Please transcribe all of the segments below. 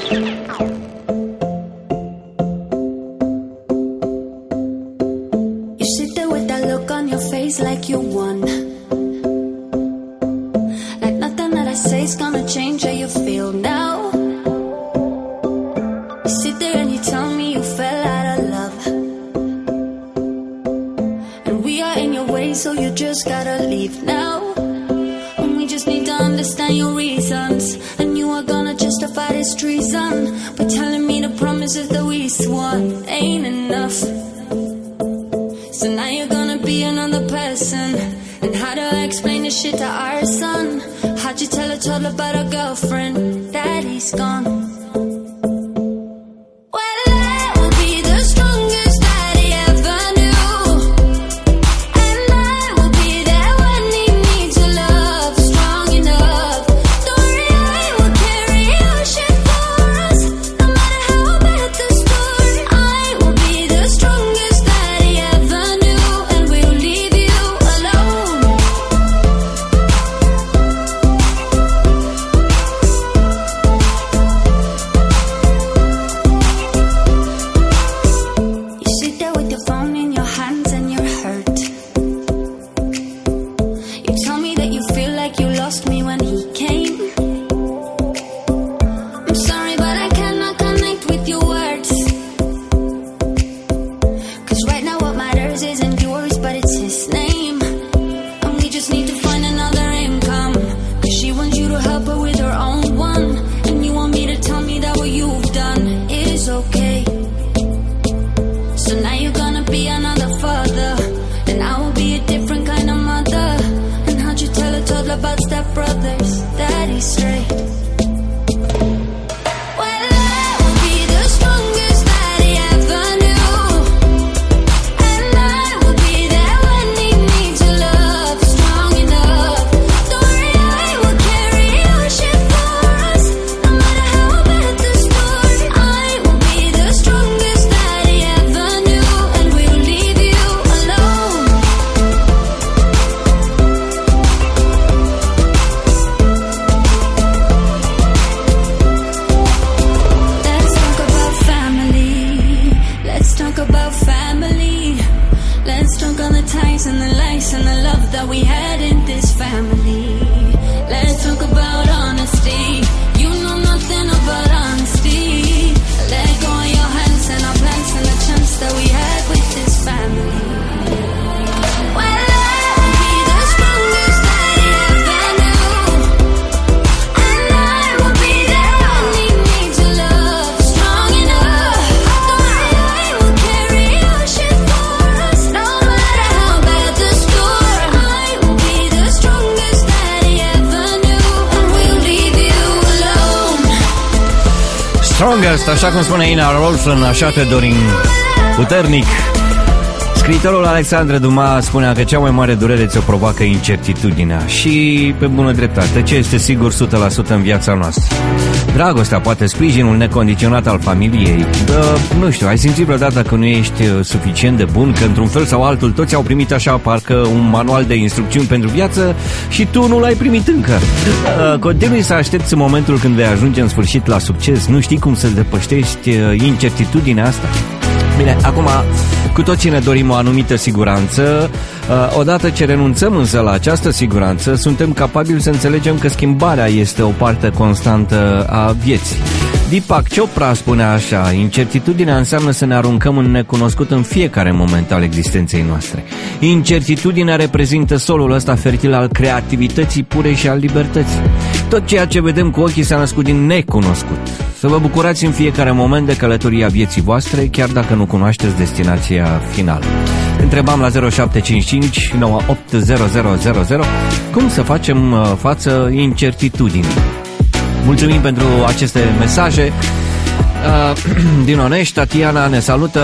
You sit there with that look on your face like you won. Like nothing that I say's gonna change how you feel now. You sit there and you tell me you fell out of love. And we are in your way, so you just gotta leave now. And we just need to understand your reasons. And you are gonna justify this treason by telling me the promises that we swore ain't enough. So now you're gonna be another person. And how do I explain this shit to our son? How'd you tell a toddler about a girlfriend? Daddy's gone. Strongest, așa cum spune Ina Rolfan, așa te dorim puternic. Scriitorul Alexandre Dumas spunea că cea mai mare durere ți-o provoacă incertitudinea. Și pe bună dreptate, ce este sigur 100% în viața noastră? Dragostea, poate sprijinul necondiționat al familiei. Nu știu, ai simțit vreodată că nu ești suficient de bun, că într-un fel sau altul toți au primit așa parcă un manual de instrucțiuni pentru viață și tu nu l-ai primit încă. Continui să aștepți momentul când vei ajunge în sfârșit la succes. Nu știi cum să depășești incertitudinea asta? Bine, acum cu toții ne dorim o anumită siguranță. Odată ce renunțăm însă la această siguranță, suntem capabili să înțelegem că schimbarea este o parte constantă a vieții. Deepak Chopra spunea așa: incertitudinea înseamnă să ne aruncăm în necunoscut în fiecare moment al existenței noastre. Incertitudinea reprezintă solul ăsta fertil al creativității pure și al libertății. Tot ceea ce vedem cu ochii s-a născut din necunoscut. Să vă bucurați în fiecare moment de călătoria vieții voastre, chiar dacă nu cunoașteți destinația finală. Întrebam la 0755 980000 cum să facem față incertitudinii. Mulțumim pentru aceste mesaje. Din Onești, Tatiana ne salută.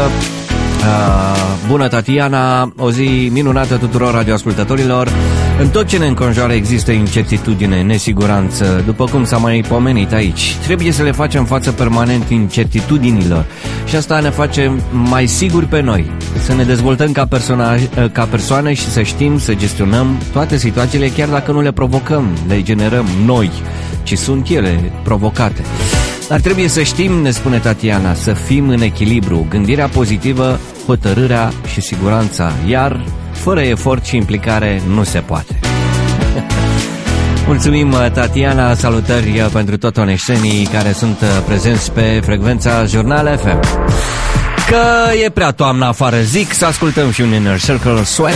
Bună, Tatiana, o zi minunată tuturor radioascultătorilor. În tot ce ne înconjoară există incertitudine, nesiguranță, după cum s-a mai pomenit aici. Trebuie să le facem față permanent incertitudinilor și asta ne face mai siguri pe noi. Să ne dezvoltăm ca persoane și să știm să gestionăm toate situațiile, chiar dacă nu le provocăm, le generăm noi, ci sunt ele provocate. Ar trebui să știm, ne spune Tatiana, să fim în echilibru, gândirea pozitivă, hotărârea și siguranța, iar fără efort și implicare nu se poate. Mulțumim, Tatiana, salutări pentru toți oneștenii care sunt prezenți pe frecvența Jurnal FM. Că e prea toamnă afară, zic, să ascultăm și un Inner Circle, Sweat.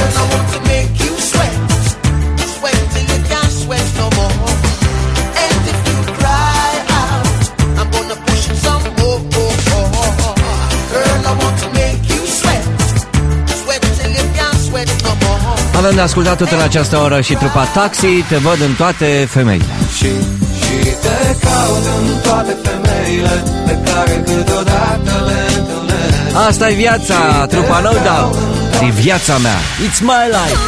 Avem de ascultat tot în această oră și trupa Taxi, te văd în toate femeile. Și te caut în toate femeile pe care câteodată le întâlnesc. Asta e viața, trupa No Doubt, e viața mea, it's my life.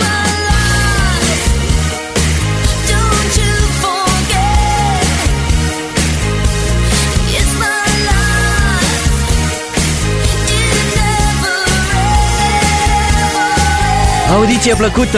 Audiție plăcută!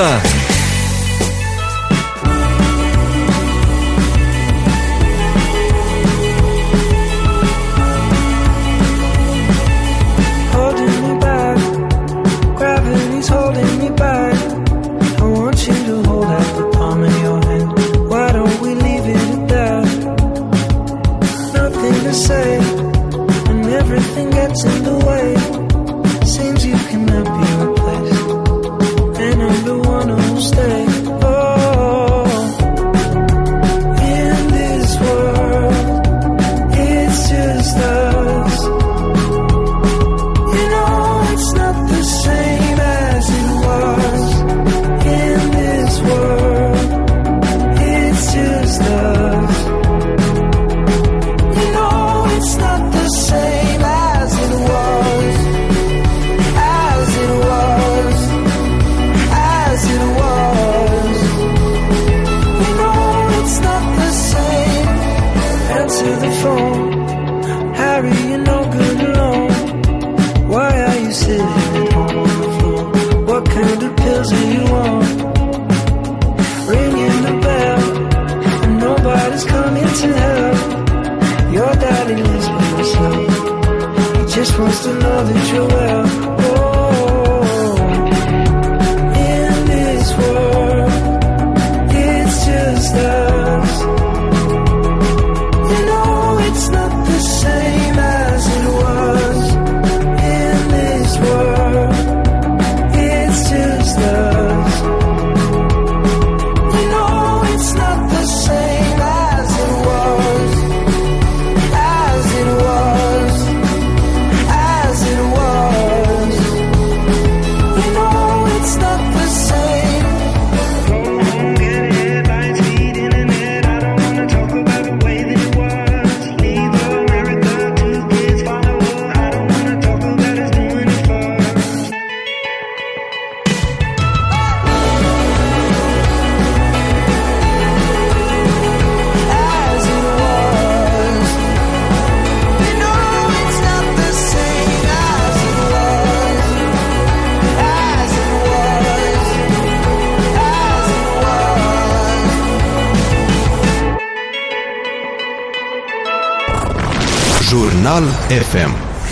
Jurnal FM,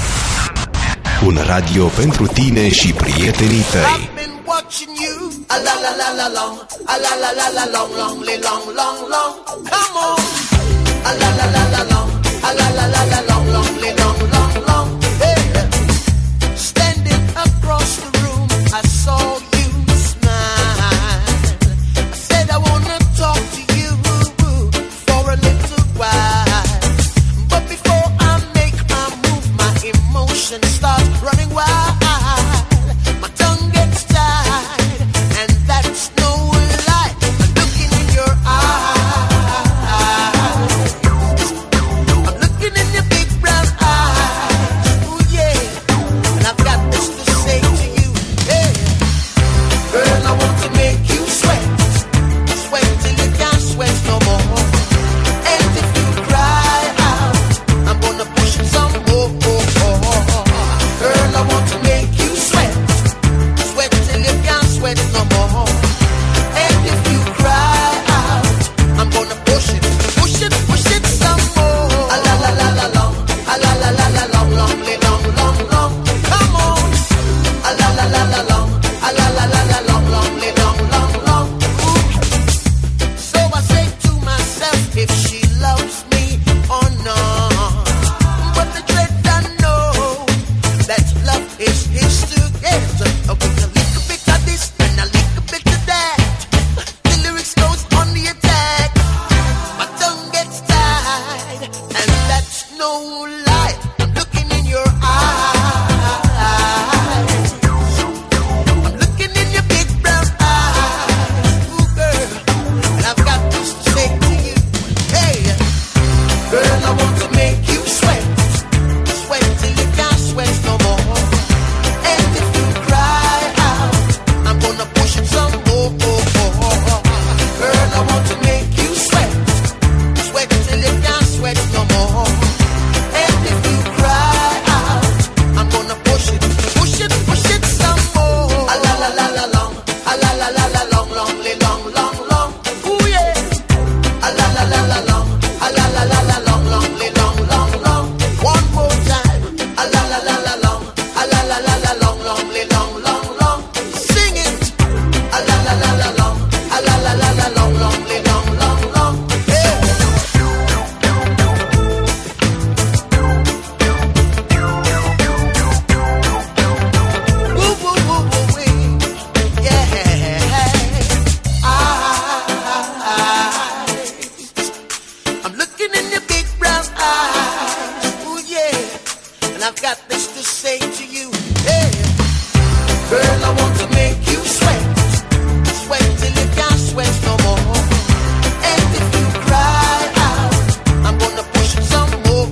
un radio pentru tine și prietenii tăi. And that's no lie. Looking in your eyes. no lie, I'm looking in your eyes. I'm looking in your big brown eyes, ooh girl, and I've got this to say to you. Hey, girl, I want to make you sweat, sweat till you can't sweat no more. And if you cry out, I'm gonna push it some more. Girl, I want to make you sweat, sweat till you can't sweat no more. And if you cry out, I'm gonna push it some more. A la la la la long, a la la la la long, long, long, long, long. Ooh yeah. A la la la la long, a la la la la long, long, long, long, long. One more time. A la la la la long, a la la la la long, long, long, long, long. Sing it. A la la la la long, a la la la la long, long, long, long, long. Yeah. Woo woo woo woo wee. Yeah. I'm looking in your big brown eyes. Ooh yeah. And I've got this to say to you. Hey. Girl, I want to make you sweat, sweat till you can't sweat no more. And if you cry out, I'm gonna push it some more.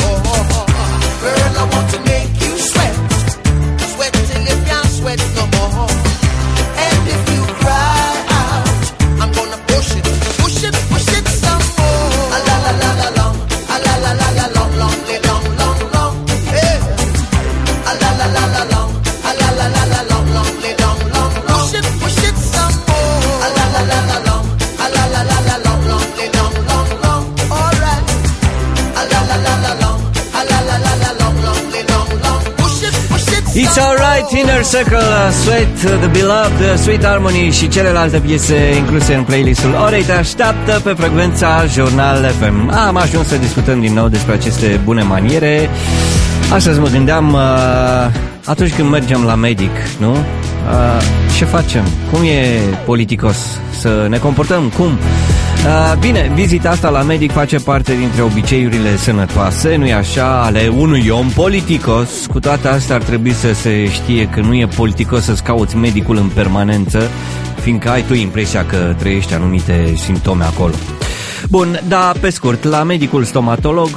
Girl, I want to make you sweat, sweat till you can't sweat no more. And if you cry out, I'm gonna push it some more. A la la la la long, a la la la la long, long, long, long, long. Hey. A la la la la long, a la la la la long, long, long, long, long. Push it some more. A la la la la long, a la la la la long, long, long, long, long. All right. A la la la la long, a la la la la long, long, long, long. Push it It's alright, Inner Circle, Sweat, The Beloved, Sweet Harmony și celelalte piese incluse în playlistul orei te așteaptă pe frecvența Jurnal FM. Am ajuns să discutăm din nou despre aceste bune maniere. Astăzi mă gândeam, atunci când mergem la medic, nu? Ce facem? Cum e politicos să ne comportăm? Cum? Bine, vizita asta la medic face parte dintre obiceiurile sănătoase, nu-i așa, ale unui om politicos. Cu toate astea ar trebui să se știe că nu e politicos să-ți cauți medicul în permanență, fiindcă ai tu impresia că trăiești anumite simptome acolo. Bun, dar pe scurt, la medicul stomatolog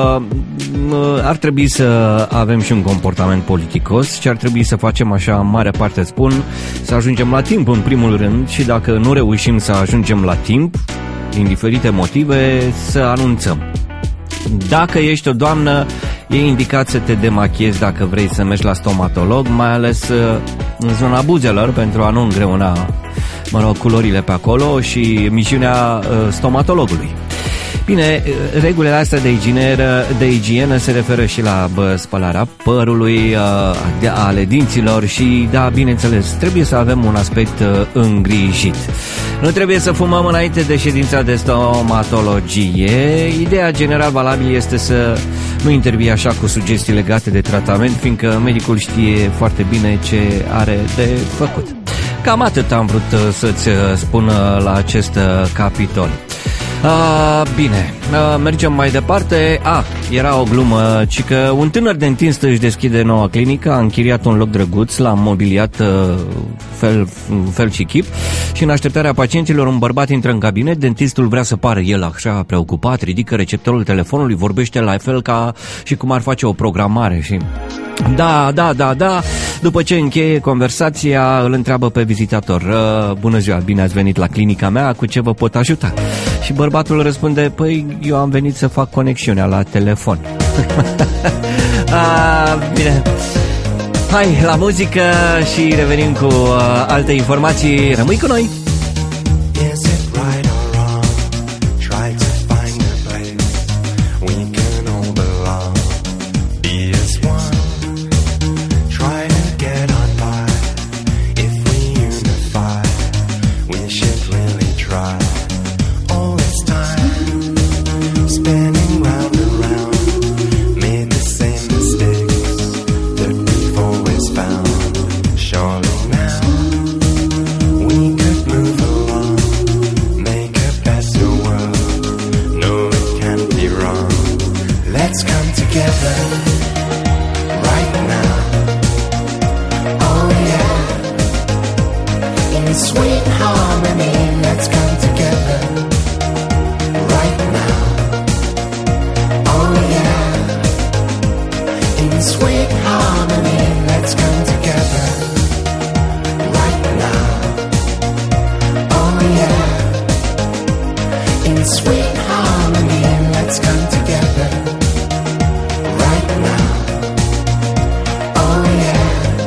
ar trebui să avem și un comportament politicos și ar trebui să facem așa, în mare parte spun, să ajungem la timp în primul rând și dacă nu reușim să ajungem la timp, din diferite motive, să anunțăm. Dacă ești o doamnă, e indicat să te demachiezi dacă vrei să mergi la stomatolog, mai ales în zona buzelor, pentru a nu îngreuna, culorile pe acolo și misiunea stomatologului. Bine, regulile astea de igienă se referă și la spălarea părului, ale dinților și, da, bineînțeles, trebuie să avem un aspect îngrijit. Nu trebuie să fumăm înainte de ședința de stomatologie. Ideea general valabilă este să nu intervii așa cu sugestii legate de tratament, fiindcă medicul știe foarte bine ce are de făcut. Cam atât am vrut să-ți spun la acest capitol. Bine, mergem mai departe. Era o glumă, ci că un tânăr dentist își deschide noua clinică, a închiriat un loc drăguț, l-a mobiliat fel și chip și în așteptarea pacienților un bărbat intră în cabinet, dentistul vrea să pară el așa preocupat, ridică receptorul telefonului, vorbește la fel ca și cum ar face o programare și... Da. După ce încheie conversația, îl întreabă pe vizitator: bună ziua, bine ați venit la clinica mea, cu ce vă pot ajuta? Și bărbatul răspunde: păi, eu am venit să fac conexiunea la telefon. Bine. Hai la muzică și revenim cu alte informații. Rămâi cu noi! Let let's come together right now. Oh yeah, in sweet harmony, let's come together right now. Oh yeah, in sweet harmony, let's come together right now. Oh yeah, in sweet harmony, let's come together right now. Oh yeah.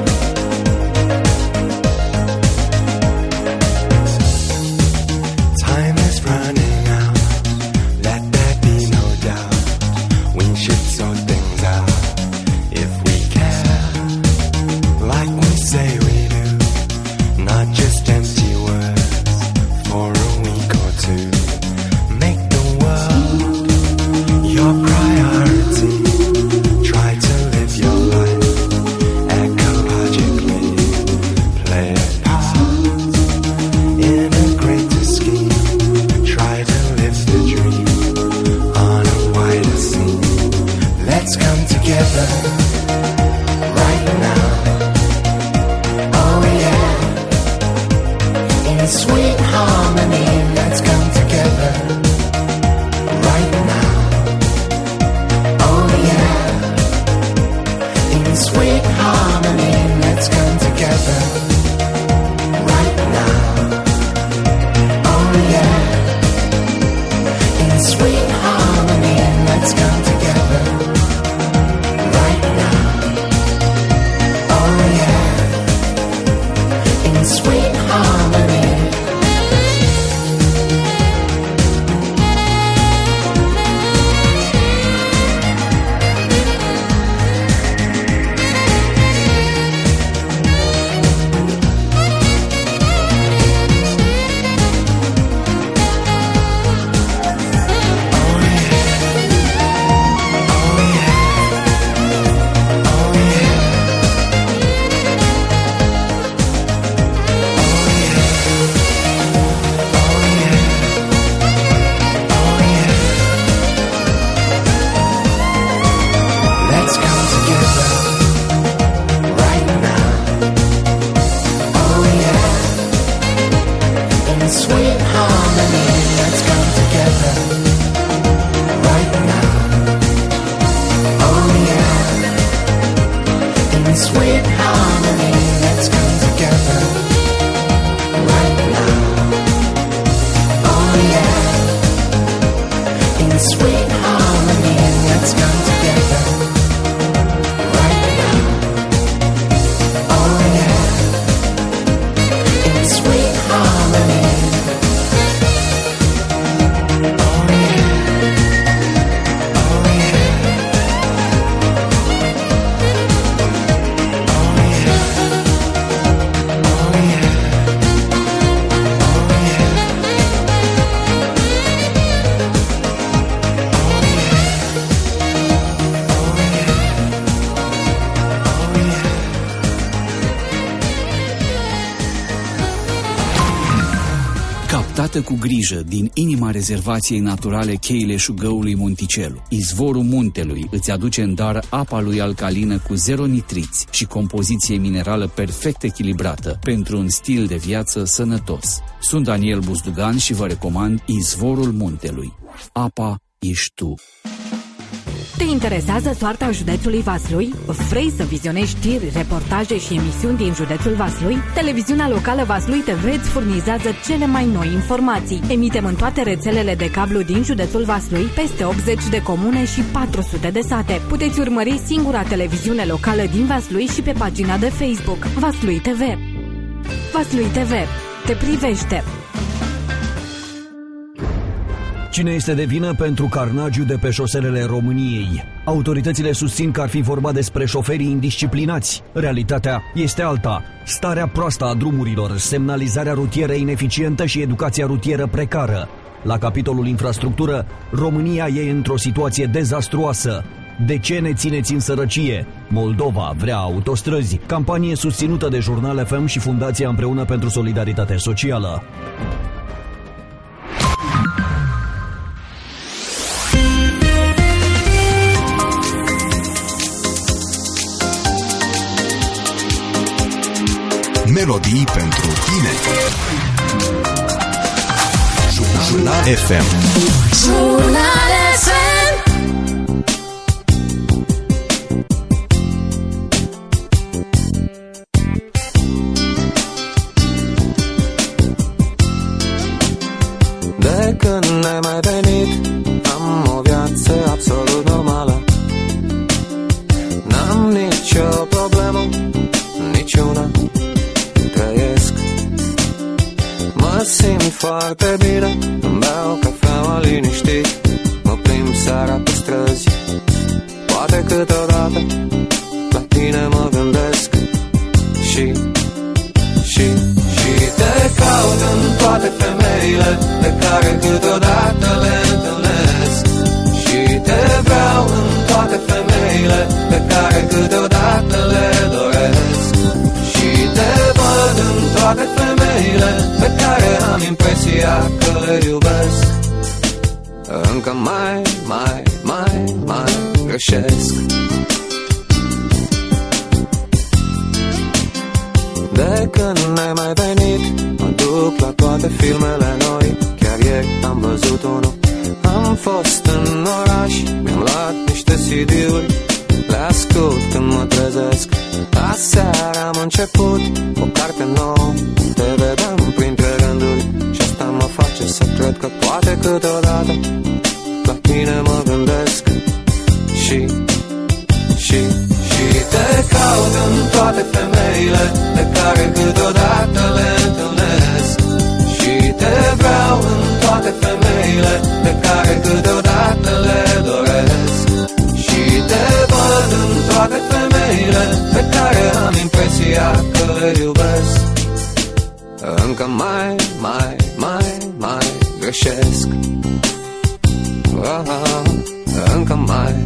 Time is running out, let there be no doubt. We should sort things out if we care, like we say we do. Not just empty words for a week or two. Make the world your priority. Try to live your life ecologically. Play a part in a greater scheme. Try to live the dream on a wider scene. Let's come together right now. Oh yeah, in sweet harmony, let's come together right now. Oh yeah, in sweet harmony, let's come together right now. Oh yeah, in sweet harmony, let's come together right now. Oh yeah, in sweet harmony. Let's come together right now. Oh yeah, in sweet harmony, let's come together right now. Oh yeah, in sweet harmony, let's come together right now. Oh yeah, in sweet harmony, let's come together right now. Oh yeah, in sweet harmony. Oh yeah, oh yeah, oh yeah, oh yeah, oh yeah. Captată cu grijă din inima rezervației naturale Cheile Șugăului Monticelu, izvorul muntelui îți aduce în dar apa lui alcalină cu zero nitriți și compoziție minerală perfect echilibrată pentru un stil de viață sănătos. Sunt Daniel Buzdugan și vă recomand Izvorul Muntelui. Apa ești tu. Te interesează soarta județului Vaslui? Vrei să vizionezi știri, reportaje și emisiuni din județul Vaslui? Televiziunea locală Vaslui TV îți furnizează cele mai noi informații. Emitem în toate rețelele de cablu din județul Vaslui, peste 80 de comune și 400 de sate. Puteți urmări singura televiziune locală din Vaslui și pe pagina de Facebook Vaslui TV. Vaslui TV te privește. Cine este de vină pentru carnagiul de pe șoselele României? Autoritățile susțin că ar fi vorba despre șoferii indisciplinați. Realitatea este alta. Starea proastă a drumurilor, semnalizarea rutieră ineficientă și educația rutieră precară. La capitolul infrastructură, România e într-o situație dezastruoasă. De ce ne țineți în sărăcie? Moldova vrea autostrăzi. Campanie susținută de Jurnal FM și Fundația Împreună pentru Solidaritate Socială. melodii pentru tine. Jurnal FM. Jurnal FM. De când ne-ai mai venit, am o viață absolut normală. N-am nicio problemă, niciuna, trăiesc. Mă simt foarte bine, îmi beau cafeaua liniștit, mă plimb seara pe străzi. Poate câteodată la tine mă gândesc și te caut în toate femeile pe care câteodată le întâlnesc. Și te vreau în toate femeile pe care câteodată le doresc. Și te văd în toate femeile pe care am impresia că le iubesc. Încă mai greșesc. De când n-ai mai venit, mă duc la toate filmele noi. Chiar ieri am văzut unul. Am fost în oraș, mi-am luat niște CD-uri, le ascult când mă trezesc. Aseară am început o carte nouă, te vedeam printre rânduri și asta mă face să cred că poate câteodată la tine mă gândesc. Și te caut în toate femeile pe care câteodată le întâlnesc. Și te vreau în toate femeile pe care câteodată le doresc. Și te văd în toate femeile pe care am impresia că le iubesc. Încă mai greșesc. Încă mai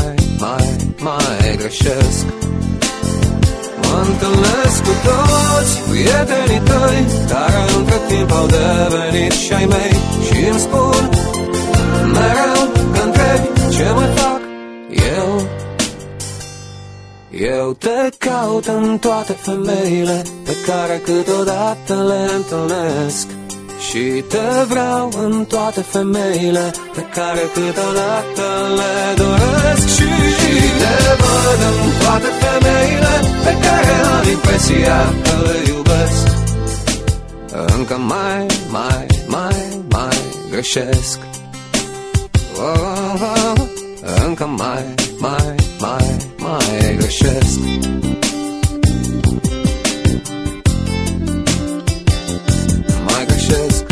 greșesc. Mă întâlnesc cu toți prietenii tăi care între timp au devenit și ai mei și îmi spun mereu că întrebi ce mai fac eu. Eu te caut în toate femeile pe care câteodată le întâlnesc. Și te vreau în toate femeile pe care câteodată le doresc. Și te văd în toate femeile pe care am impresia că le iubesc. Încă mai greșesc. Încă mai greșesc. Mai greșesc.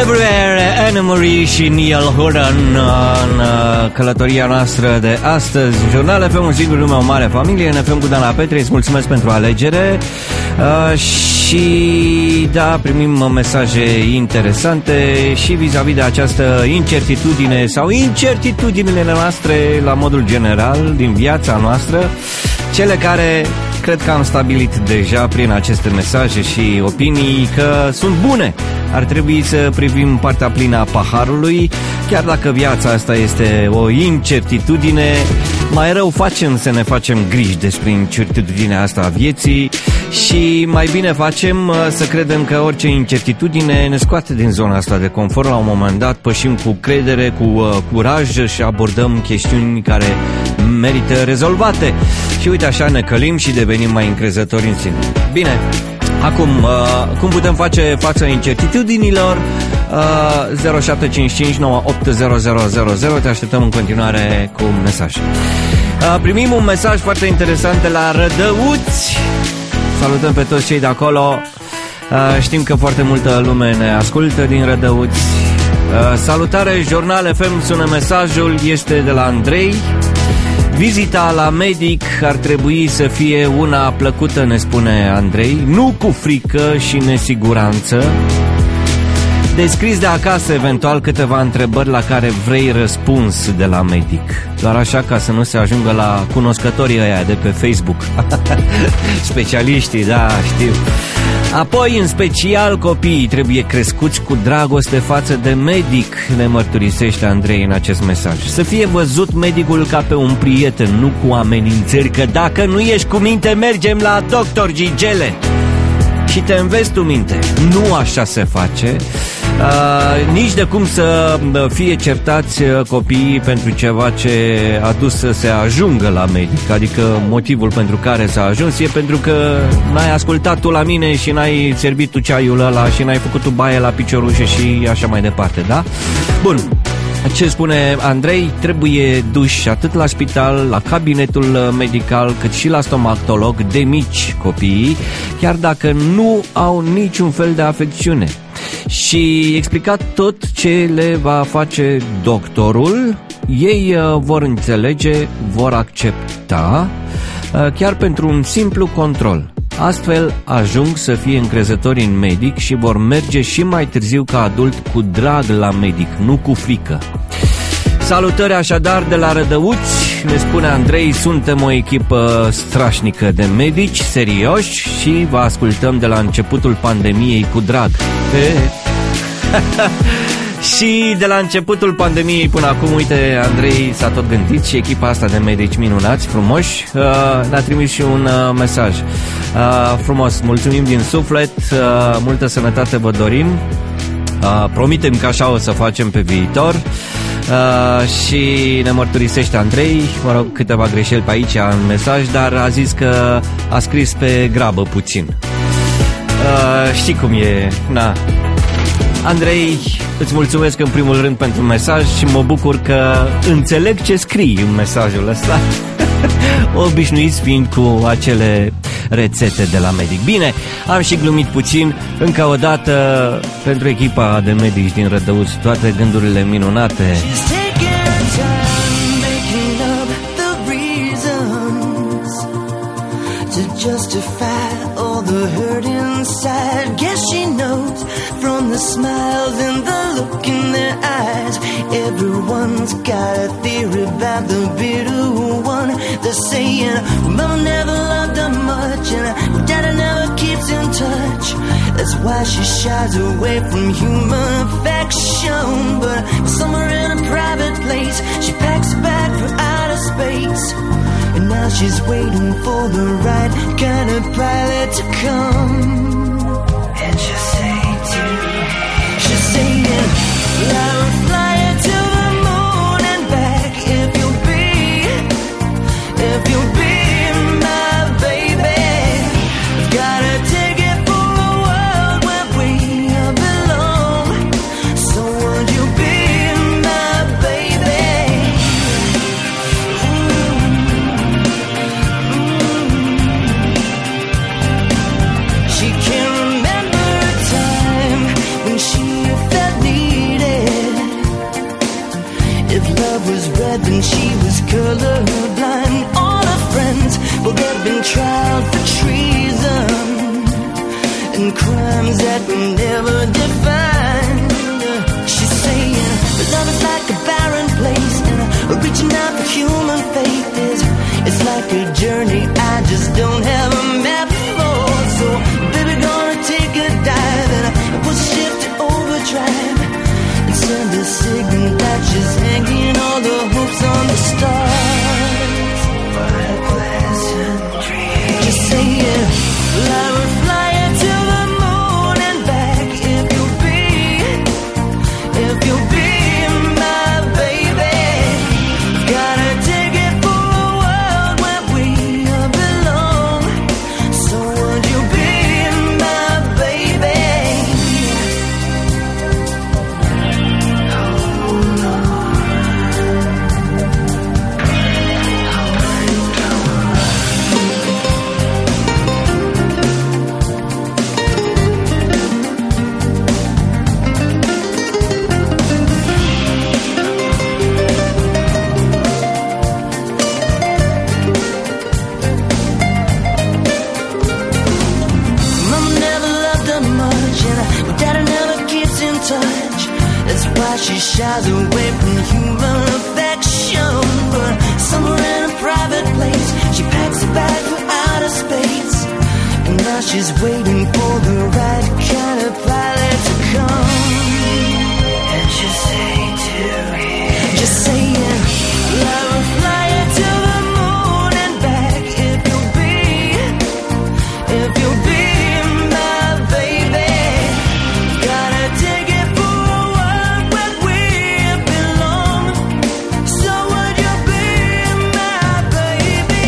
Everywhere, Anna Marie și Neil Horan în călătoria noastră de astăzi. Jurnal FM, un singur nume, o mare familie. Ne FM cu Dana Petre, îți mulțumesc pentru alegere. Și da, primim mesaje interesante și vis-a-vis de această incertitudine sau incertitudinile noastre la modul general din viața noastră, cele care cred că am stabilit deja prin aceste mesaje și opinii că sunt bune. Ar trebui să privim partea plină a paharului, chiar dacă viața asta este o incertitudine, mai rău facem să ne facem griji despre incertitudinea asta a vieții și mai bine facem să credem că orice incertitudine ne scoate din zona asta de confort. La un moment dat pășim cu credere, cu curaj și abordăm chestiuni care merită rezolvate. Și uite așa ne călim și devenim mai încrezători în sine. Bine, acum, cum putem face față incertitudinilor? 0755 980000. Te așteptăm în continuare cu un mesaj. Primim un mesaj foarte interesant de la Rădăuți. Salutăm pe toți cei de acolo. Știm că foarte multă lume ne ascultă din Rădăuți. Salutare, Jurnal FM, sună mesajul, este de la Andrei. Vizita la medic ar trebui să fie una plăcută, ne spune Andrei, nu cu frică și nesiguranță. Descris de acasă eventual câteva întrebări la care vrei răspuns de la medic. Doar așa ca să nu se ajungă la cunoscătorii ăia de pe Facebook. Specialiștii, da, știu. Apoi, în special, copiii trebuie crescuți cu dragoste față de medic, ne mărturisește Andrei în acest mesaj. Să fie văzut medicul ca pe un prieten, nu cu amenințări, că dacă nu ești cu minte, mergem la doctor Gigele. Și te înveți tu minte. Nu așa se face. Nici de cum să fie certați copiii pentru ceva ce a dus să se ajungă la medic. Adică motivul pentru care s-a ajuns e pentru că n-ai ascultat tu la mine și n-ai servit tu ceaiul ăla și n-ai făcut tu baie la piciorușe și așa mai departe, da? Bun. Ce spune Andrei, trebuie duși atât la spital, la cabinetul medical, cât și la stomatolog de mici copiii, chiar dacă nu au niciun fel de afecțiune. Și explicat tot ce le va face doctorul, ei vor înțelege, vor accepta, chiar pentru un simplu control. Astfel ajung să fie încrezători în medic și vor merge și mai târziu ca adult cu drag la medic, nu cu frică. Salutări așadar de la Rădăuți, ne spune Andrei, suntem o echipă strașnică de medici, serioși și vă ascultăm de la începutul pandemiei cu drag. Și de la începutul pandemiei până acum, uite, Andrei s-a tot gândit și echipa asta de medici minunați, frumoși, ne-a trimis și un mesaj. Frumos, mulțumim din suflet, multă sănătate vă dorim, promitem că așa o să facem pe viitor. Și ne mărturisește Andrei, mă rog, câteva greșeli pe aici în mesaj, dar a zis că a scris pe grabă puțin. Știi cum e, na. Andrei, îți mulțumesc în primul rând pentru mesaj și mă bucur că înțeleg ce scrii în mesajul ăsta. Obișnuiți fiind cu acele rețete de la medic. Bine, am și glumit puțin. Încă o dată pentru echipa de medici din Rădăuți, toate gândurile minunate. The smiles and the look in their eyes, everyone's got a theory about the bitter one. They're saying mama never loved her much and daddy never keeps in touch. That's why she shies away from human affection. But somewhere in a private place, she packs a bag for outer space, and now she's waiting for the right kind of pilot to come. And she'll say to me, she's saying, I will fly you to the moon and back if you'll be my baby. I've got a ticket for a world where we belong. So would you be my baby? She can't signal that she's hanging all the hopes on the stars. What a pleasant dream. Just saying, well, I would fly you to the moon and back if you'll be my baby. Got a ticket for a world where we belong. So would you be my baby? Mama never loved her much, and my daddy never keeps in touch. That's why she shies away from human affection. But somewhere in a private place, she packs a bag for outer space. And now she's waiting for the right kind of pilot to come. And she'll say to him, just saying, I will fly you to the moon and back if you'll be my baby. Got a ticket for a world where we belong. So would you be my baby?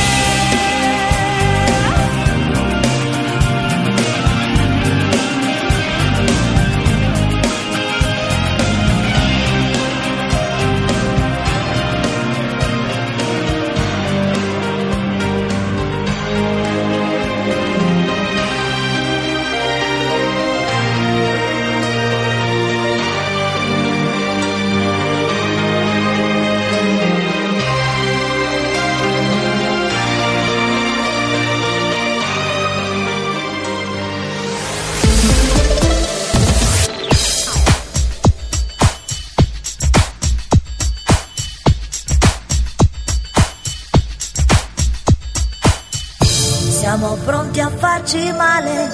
Siamo pronti a farci male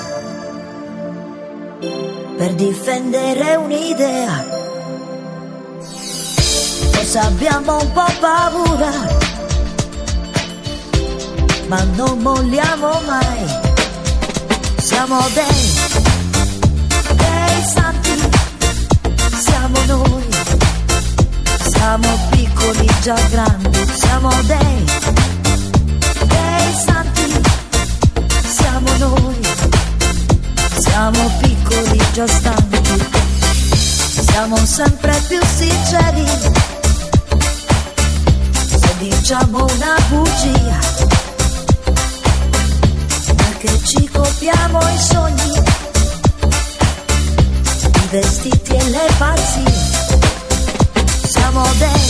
per difendere un'idea. Forse abbiamo un po' paura, ma non molliamo mai. Siamo dei santi, siamo noi. Siamo piccoli già grandi, siamo dei santi, siamo noi. Siamo piccoli già stanchi, siamo sempre più sinceri. Se diciamo una bugia, perché ci copiamo i sogni, i vestiti e le pazzie. Siamo dei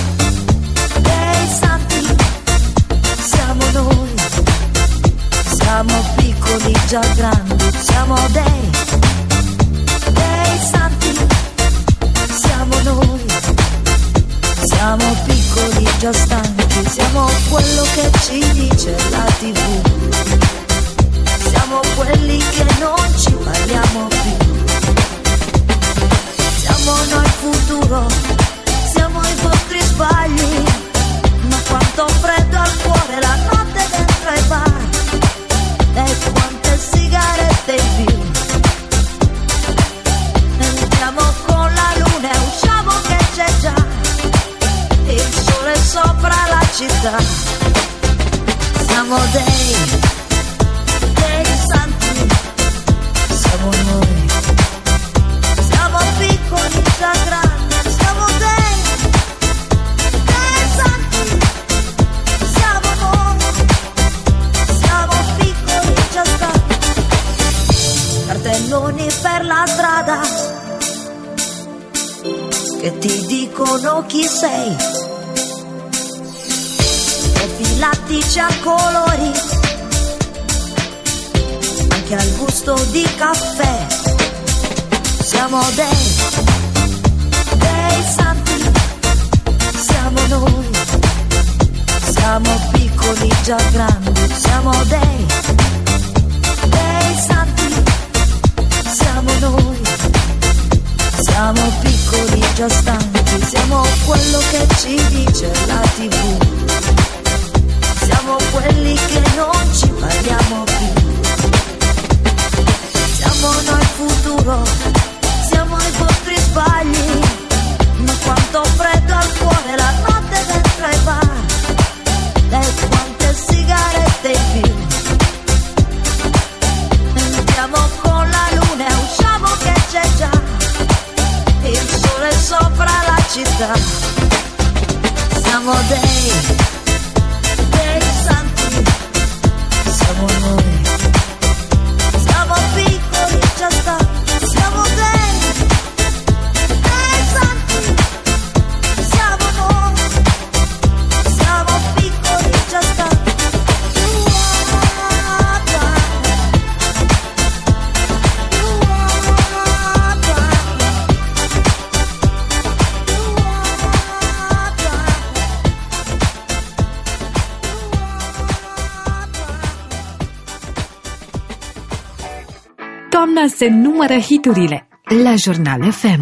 santi, siamo noi. Siamo piccoli già grandi, siamo dei santi, siamo noi. Siamo piccoli già stanchi, siamo quello che ci dice la TV. Siamo quelli che non ci parliamo più. Siamo noi il futuro, siamo i vostri sbagli. Ma quanto freddo al cuore la notte dentro ai bar. E quante sigarette in più. Entriamo con la luna e usciamo che c'è già il sole sopra la città. Siamo dei santi, siamo noi. Siamo piccoli già grandi, siamo dei santi, siamo noi. Siamo piccoli già stanchi. Cartelloni per la strada che ti dicono chi sei, lattici a colori, anche al gusto di caffè. Siamo dei santi, siamo noi. Siamo piccoli già grandi, siamo dei santi, siamo noi. Siamo piccoli piccoli già stanchi, siamo quello che ci dice la TV, siamo quelli che non ci parliamo più, siamo noi il futuro, siamo i vostri sbagli, ma quanto freddo al cuore la notte dentro ai bar, e quante sigarette in più. Entriamo con la luna e usciamo che c'è già il sole sopra la città. Siamo dei santi, siamo noi, siamo piccoli già stanchi, siamo dei santi, siamo noi, siamo piccoli già stanchi. Toamna se numără hiturile la Jurnal FM.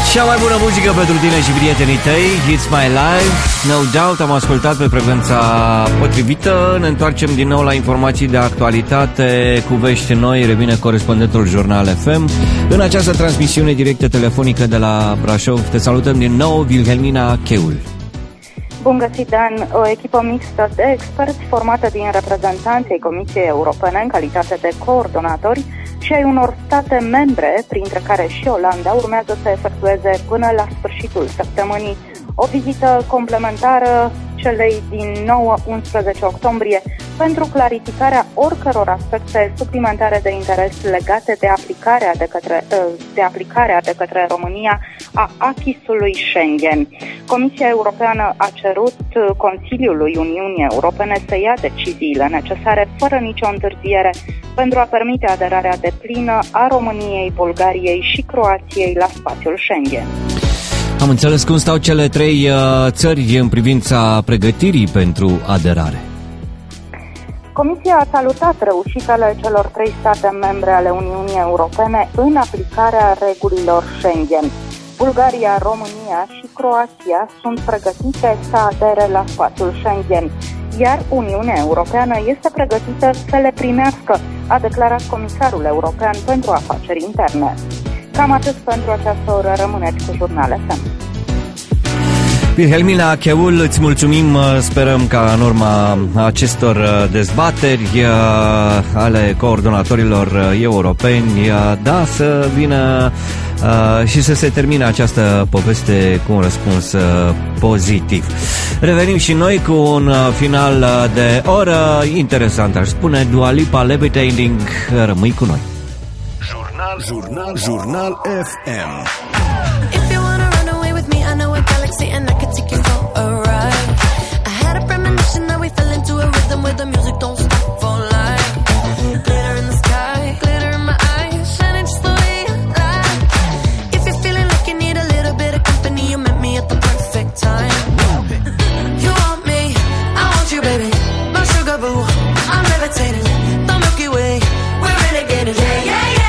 Cea mai bună muzică pentru tine și prietenii tăi, It's My Life, No Doubt. Am ascultat pe frecvența potrivită. Ne întoarcem din nou la informații de actualitate cu vești noi. Revine corespondentul Jurnal FM în această transmisiune directă telefonică de la Brașov. Te salutăm din nou, Wilhelmina Cheul. Bun găsit, Dan! O echipă mixtă de experți formată din reprezentanții Comisiei Europene în calitate de coordonatori și ai unor state membre, printre care și Olanda, urmează să efectueze până la sfârșitul săptămânii o vizită complementară celei din 9-11 octombrie pentru clarificarea oricăror aspecte suplimentare de interes legate de aplicarea de către România a acquis-ului Schengen. Comisia Europeană a cerut Consiliului Uniunii Europene să ia deciziile necesare fără nicio întârziere pentru a permite aderarea deplină a României, Bulgariei și Croației la spațiul Schengen. Am înțeles cum stau cele trei țări în privința pregătirii pentru aderare. Comisia a salutat reușitele celor trei state membre ale Uniunii Europene în aplicarea regulilor Schengen. Bulgaria, România și Croația sunt pregătite să adere la spațiul Schengen, iar Uniunea Europeană este pregătită să le primească, a declarat Comisarul European pentru Afaceri Interne. Cam atât pentru această oră, rămâneți cu Jurnal FM. Wilhelmina Cheul, îți mulțumim, sperăm ca în urma acestor dezbateri ale coordonatorilor europeni, da, să vină și să se termine această poveste cu un răspuns pozitiv. Revenim și noi cu un final de oră interesant, aș spune, Dua Lipa, Levitating. Rămâi cu noi. Jurnal FM. If you wanna run away with me, I know a galaxy and I could take you for a ride. I had a premonition that we fell into a rhythm where the music don't stop for life. Glitter in the sky, glitter in my eyes, shining just the way you like. If you're feeling like you need a little bit of company, you met me at the perfect time. You want me, I want you, baby. My sugar boo, I'm levitating. The Milky Way, we're renegading. Yeah, yeah, yeah.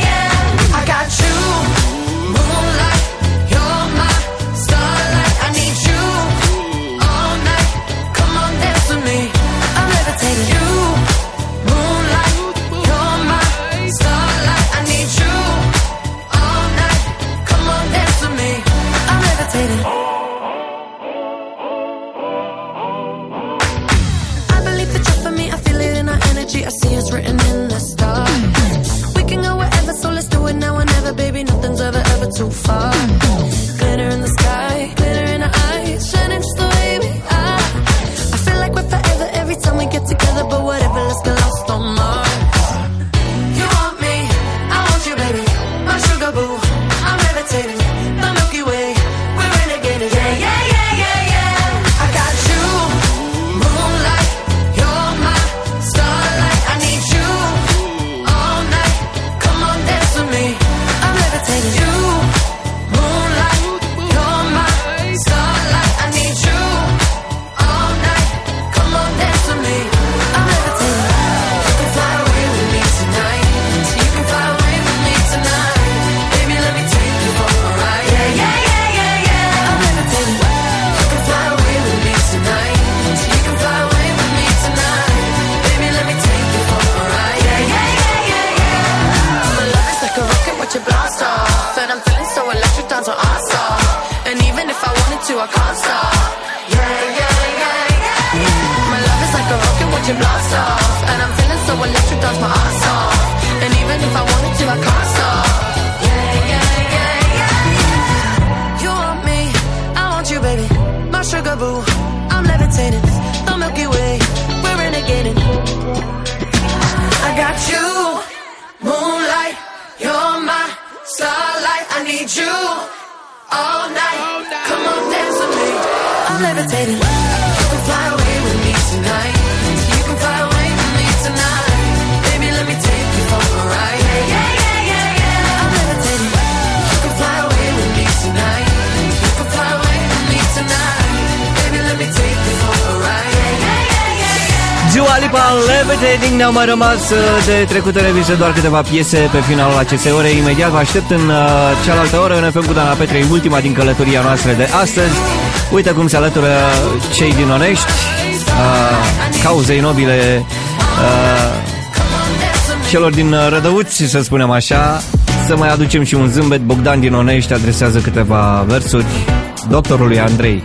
I see it's written in the stars. We can go wherever, so let's do it now or never, baby. Nothing's ever, ever too far. Glitter in the sky, glitter in our eyes, shining just the way we are. I feel like we're forever every time we get together, but whatever, let's get lost on Mars. You want me, I want you, baby. My sugar boo, I'm levitating. The Milky Way, we're renegading. Yeah, yeah, yeah, yeah, yeah. I got you, moonlight, you're my starlight. I need you all night. Come on, dance with me. I'm levitating. You, moonlight, you're my starlight. I need you all night. Come on, dance with me. I'm levitating. You can fly away with me tonight. You can fly away with me tonight. Baby, let me take you for a ride. Yeah, yeah, yeah, yeah, yeah. I'm levitating. You can fly away with me tonight. You can fly away with me tonight. Baby, let me take you for a ride. Yeah, yeah, yeah, yeah, yeah. My love is like a rocket, watch it blast off. And I'm feeling so electric, down to awesome. And even if I wanted to, I can't stop. Yeah, yeah, yeah, yeah. My love is like a rocket, watch it blast off. And I'm feeling so electric, down my ass off. And even if I wanted to, I can't stop. Yeah, yeah, yeah, yeah. You want me, I want you, baby. My sugar boo, I'm levitating. The Milky Way, we're renegading. I got you, moonlight, you're my starlight. I need you all night. Come on, dance with me. I'm levitating. You can fly away with me tonight. You can fly away with me tonight. Baby, let me take you for a ride. Yeah, yeah, yeah, yeah, yeah. I'm levitating. You can fly away with me tonight. You can fly away with me tonight. Baby, let me take you for a ride. Yeah, yeah, yeah, yeah, yeah. Dua Lipa, Levitating. Ne-au mai rămas de trecute reviste doar câteva piese pe finalul acestei ore. Imediat vă aștept în cealaltă oră în FM cu Dana Petre, ultima din călătoria noastră de astăzi. Uite cum se alătură cei din Onești, cauzei nobile, celor din Rădăuți, să spunem așa. Să mai aducem și un zâmbet. Bogdan din Onești adresează câteva versuri doctorului Andrei.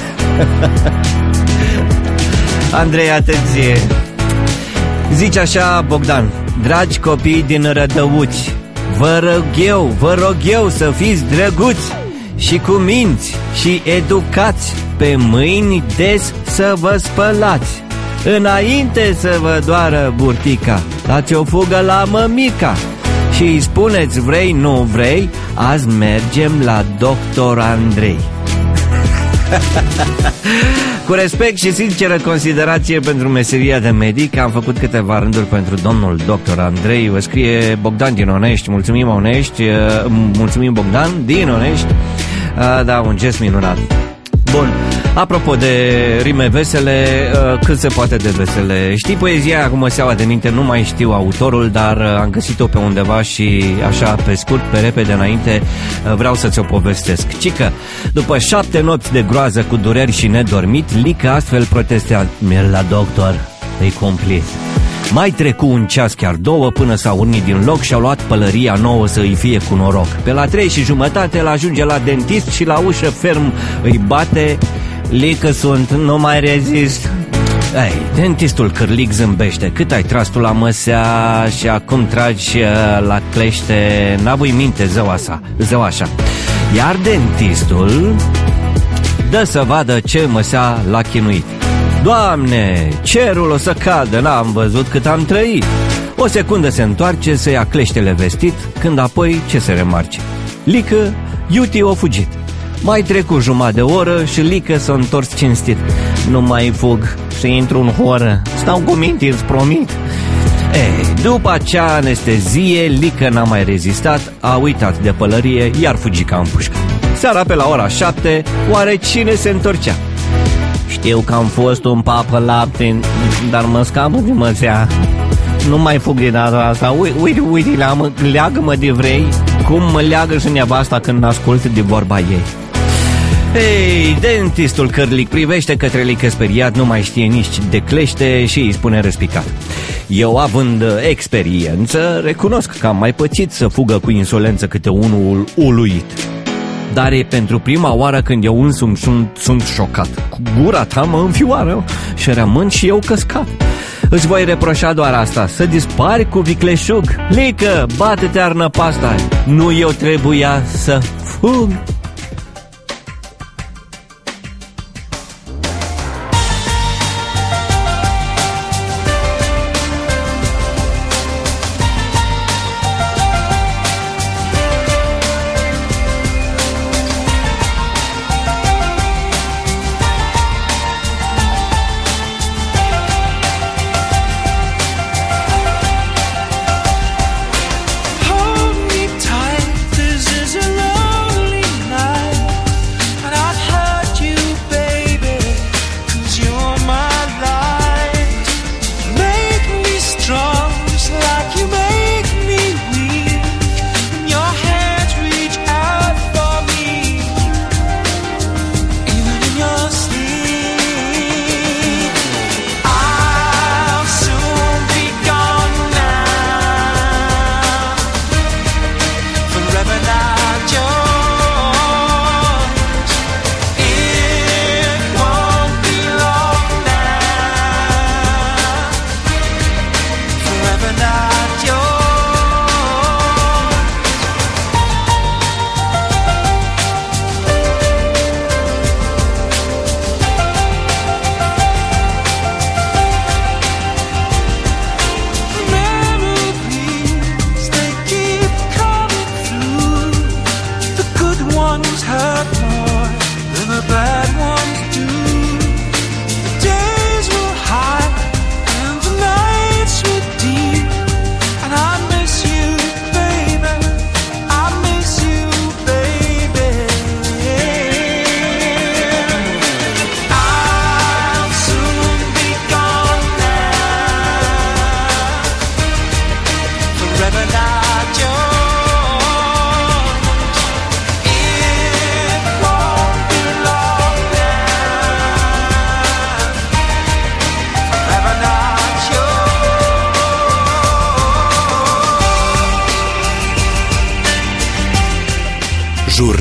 Andrei, atenție! Zice așa Bogdan: dragi copii din Rădăuți, vă rog eu să fiți drăguți și cu minți și educați, pe mâini des să vă spălați, înainte să vă doară burtica, dați o fugă la mămica și îi spuneți vrei, nu vrei, azi mergem la doctor Andrei. Cu respect și sinceră considerație pentru meseria de medic, am făcut câteva rânduri pentru domnul doctor Andrei. Vă scrie Bogdan din Onești. Mulțumim Onești, mulțumim Bogdan din Onești. Da, un gest minunat. Bun, apropo de rime vesele, cât se poate de vesele. Știi poezia aia cu măseaua de minte? Nu mai știu autorul, dar am găsit-o pe undeva și așa pe scurt, pe repede înainte, vreau să ți-o povestesc. Cică, după 7 nopți de groază cu dureri și nedormit, Lică astfel protestea: merg la doctor, e complet. Mai trecu un ceas, chiar 2, până s-au urnit din loc și au luat pălăria nouă să îi fie cu noroc. Pe la 3:30 el ajunge la dentist și la ușă ferm îi bate: Lică sunt, nu mai rezist. Ei, dentistul cârlic zâmbește: cât ai tras tu la măsea și acum tragi la clește? N-avui minte, zău așa. Iar dentistul dă să vadă ce măsea l-a chinuit. Doamne, cerul o să cadă, n-am văzut cât am trăit. O secundă se întoarce să ia cleștele vestit, când apoi ce se remarce? Lică, iuti o fugit. Mai trecu jumătate de oră și Lică s-a întors cinstit. Nu mai fug și intru în horă, stau cu minte, îți promit. Ei, după acea anestezie, Lică n-a mai rezistat, a uitat de pălărie, iar fugi ca împușcat. Seara pe la ora 7, oare cine se întorcea? Știu că am fost un papă lapte, dar mă scapă de măsea. Nu mai fug de data asta. Uite, leagă-mă de vrei, cum mă leagă și nevasta când ascult de vorba ei. Ei, dentistul cârlic privește către Lică speriat, nu mai știe nici de clește și îi spune răspicat: eu, având experiență, recunosc că am mai pățit să fugă cu insolență câte unul uluit. Dar e pentru prima oară când eu însumi sunt șocat. Cu gura ta mă înfioară și rămân și eu căscat. Îți voi reproșa doar asta, să dispari cu vicleșug. Lică, bate-te arnăpasta, nu eu trebuia să fug. Hold me tight, this is a lonely night.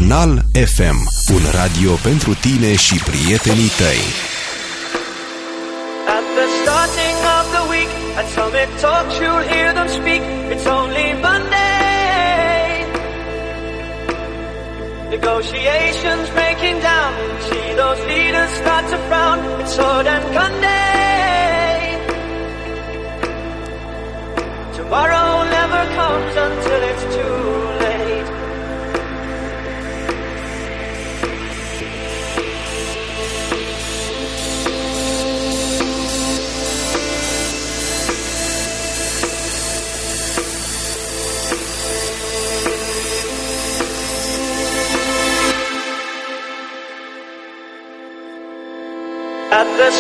Național FM, un radio pentru tine și prietenii tăi. At the starting of the week, at Summit Talks you'll hear them speak. It's only Monday. Negotiations breaking down. See those leaders start to frown. It's sword and gun day. Tomorrow never comes until it's too late. At this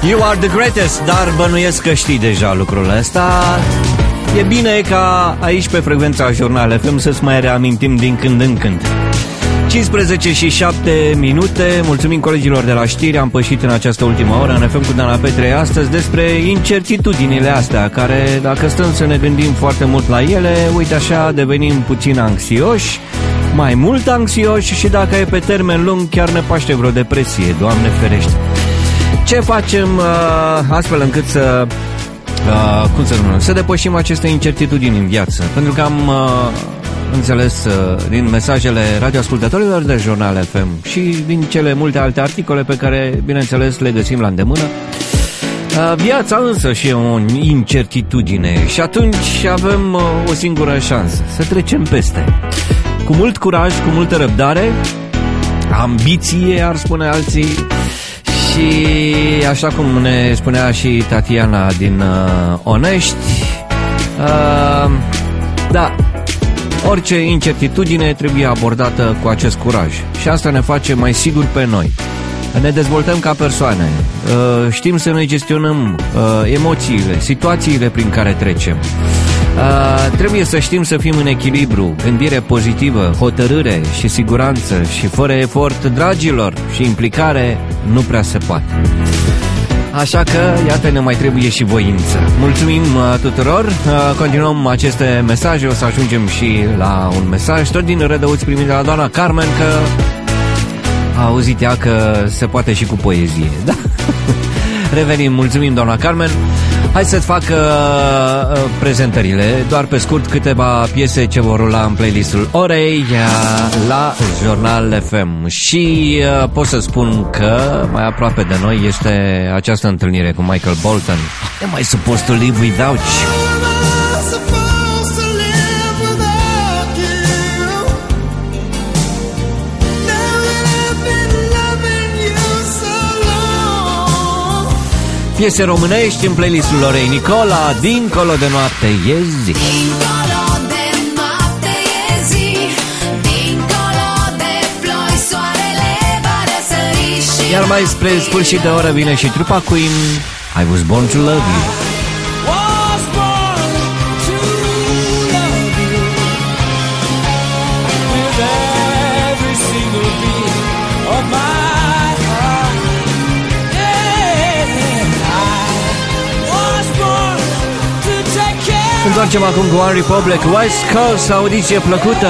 You are the greatest, dar bănuiesc că știi deja lucrul ăsta. E bine ca aici pe frecvența Jurnal FM să-ți mai reamintim din când în când. 15 și 7 minute. Mulțumim colegilor de la știri. Am pășit în această ultimă oră în FM cu Dana Petre astăzi despre incertitudinile astea, care dacă stăm să ne gândim foarte mult la ele, uite așa, devenim puțin anxioși, mai mult anxioși și dacă e pe termen lung chiar ne paște vreo depresie, Doamne ferește. Ce facem astfel încât să să depășim aceste incertitudini în viață? Pentru că am înțeles din mesajele radioascultătorilor de Jurnal FM și din cele multe alte articole pe care, bineînțeles, le găsim la îndemână, viața însă și e o incertitudine și atunci avem o singură șansă, să trecem peste. Cu mult curaj, cu multă răbdare, ambiție, ar spune alții, și așa cum ne spunea și Tatiana din Onești, da, orice incertitudine trebuie abordată cu acest curaj și asta ne face mai siguri pe noi. Ne dezvoltăm ca persoane, știm să ne gestionăm emoțiile, situațiile prin care trecem. Trebuie să știm să fim în echilibru, gândire pozitivă, hotărâre și siguranță și fără efort, dragilor, și implicare nu prea se poate. Așa că, iată, ne mai trebuie și voință. Mulțumim tuturor, continuăm aceste mesaje, o să ajungem și la un mesaj tot din Rădăuți primit de la doamna Carmen, că a auzit ea că se poate și cu poezie, da? Revenim, mulțumim doamna Carmen. Hai să-ți fac prezentările, doar pe scurt câteva piese ce vor rula în playlistul orei la Jurnal FM. Și pot să spun că mai aproape de noi este această întâlnire cu Michael Bolton. Am I supposed to live without you? Piese românești în playlistul Lorei Nicola, Dincolo de noapte e zi. Dincolo de noapte e zi, dincolo de ploi, soarele va răsări și... Iar mai spre sfârșit de oră vine și trupa Queen, I Was Born to Love You. Întoarcem acum cu One Republic, West Coast, audiție plăcută.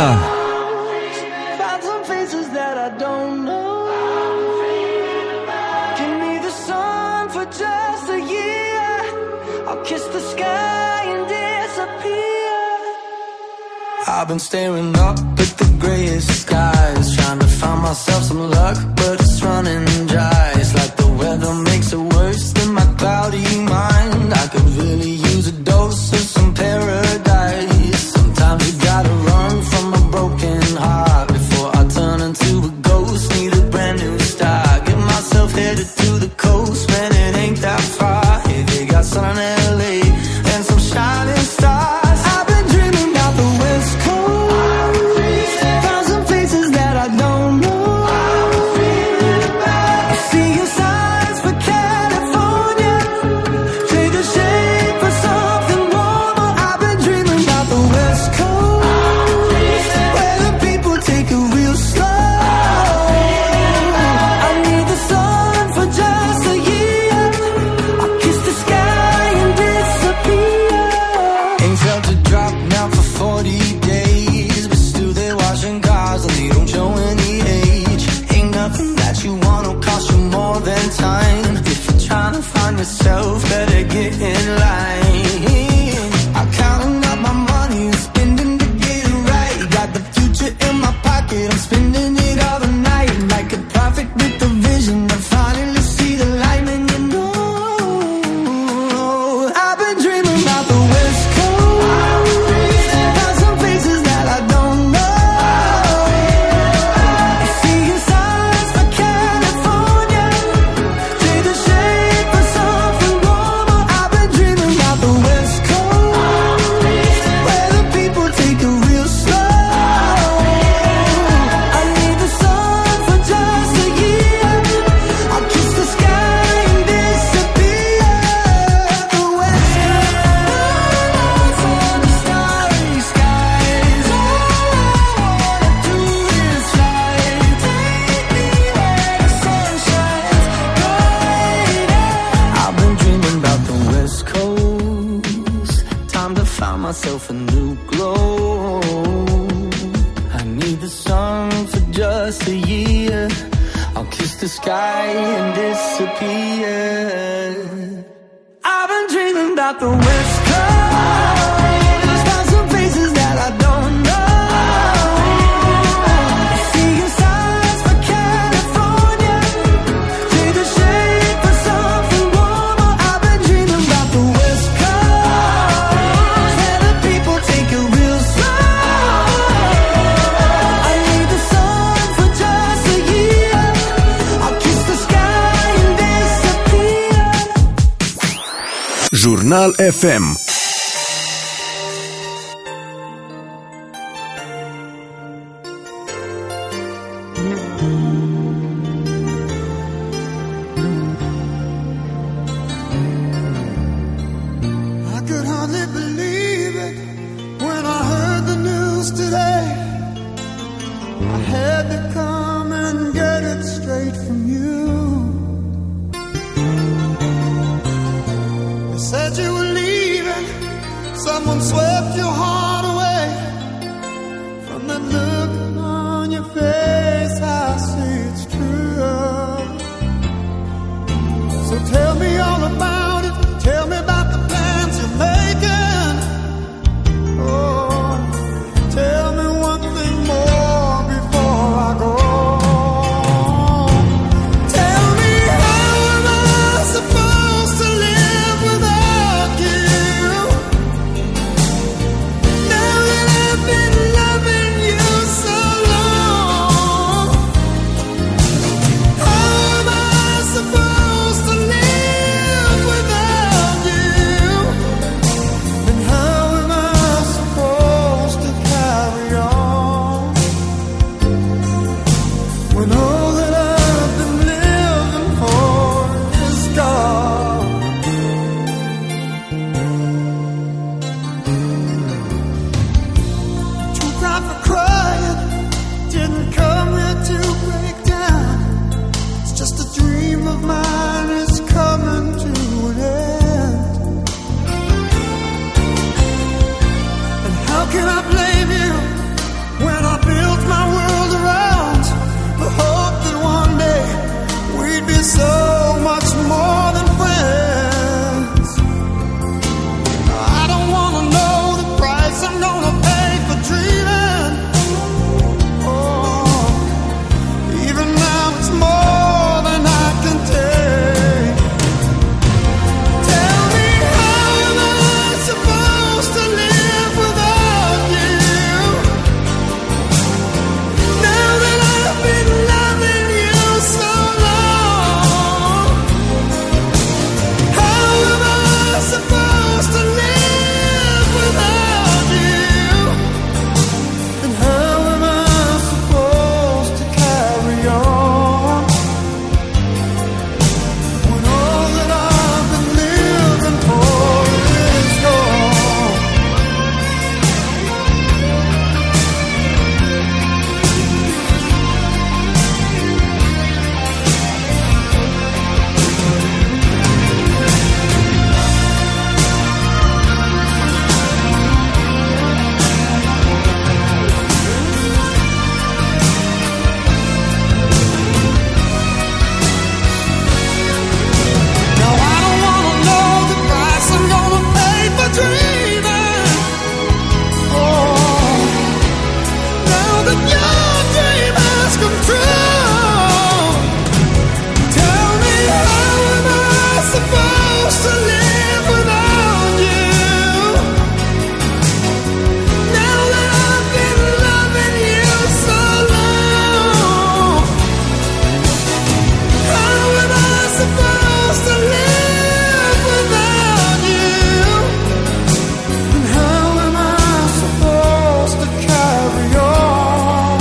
I've been staring up at the grayest skies, trying to find myself some luck, but it's running dry. It's like the weather makes it worse than my cloudy mind. I could really use a dose of some paradise. Sometimes you gotta run from a broken heart before I turn into a ghost. Need a brand new start. Get myself headed to the coast, man, it ain't that far. If you got sun in LA and some shining stars. Yourself, better get in line. I'm counting up my money and spending to get it right. Got the future in my pocket, I'm spending it all the night. Like a prophet with a vision, I finally see the light, and you know I've been dreaming about the West Coast. Got some places that I don't know. Seeing signs for California, take the shape of something warmer. I've been dreaming about the myself a new glow. I need the sun for just a year. I'll kiss the sky and disappear. I've been dreaming about the West Coast. Found some faces that I don't know. Seeing signs for California. Take the shape for something warmer. I've been dreaming about the West Coast, where the people take it real slow. I need the sun for just a year. I'll kiss the sky and disappear. Jurnal FM. I could hardly believe it when I heard the news today. I had to come and get it straight from you. They said you were leaving. Someone swept your heart away. From that look on your face, I see it's true. So tell me all about it. Tell me about the plans you're making. Oh, tell me one thing more before I go. Tell me, how am I supposed to live without you? Now that I've been loving you so long, how am I supposed to live without you? And how am I supposed to carry on when all that I've been living for is gone? Too proud for crying, didn't come here to break down. It's just a dream of mine is coming to an end. And how can I blame you when I built my world around the hope that one day we'd be so much more than friends? I don't wanna know the price I'm gonna pay for dreaming. Oh, even now it's more than I can take. Tell me, how am I supposed to live without you? Now that I've been loving you so long, how am I supposed to live without you? And how am I supposed to carry on when all that I've been living for is gone? Now I don't wanna know the price I'm gonna pay for dreaming. Oh, now that your dream has come true, tell me, how am I supposed to live without you? Now that I've been loving you so long, how am I supposed to live without you? And how am I supposed to carry on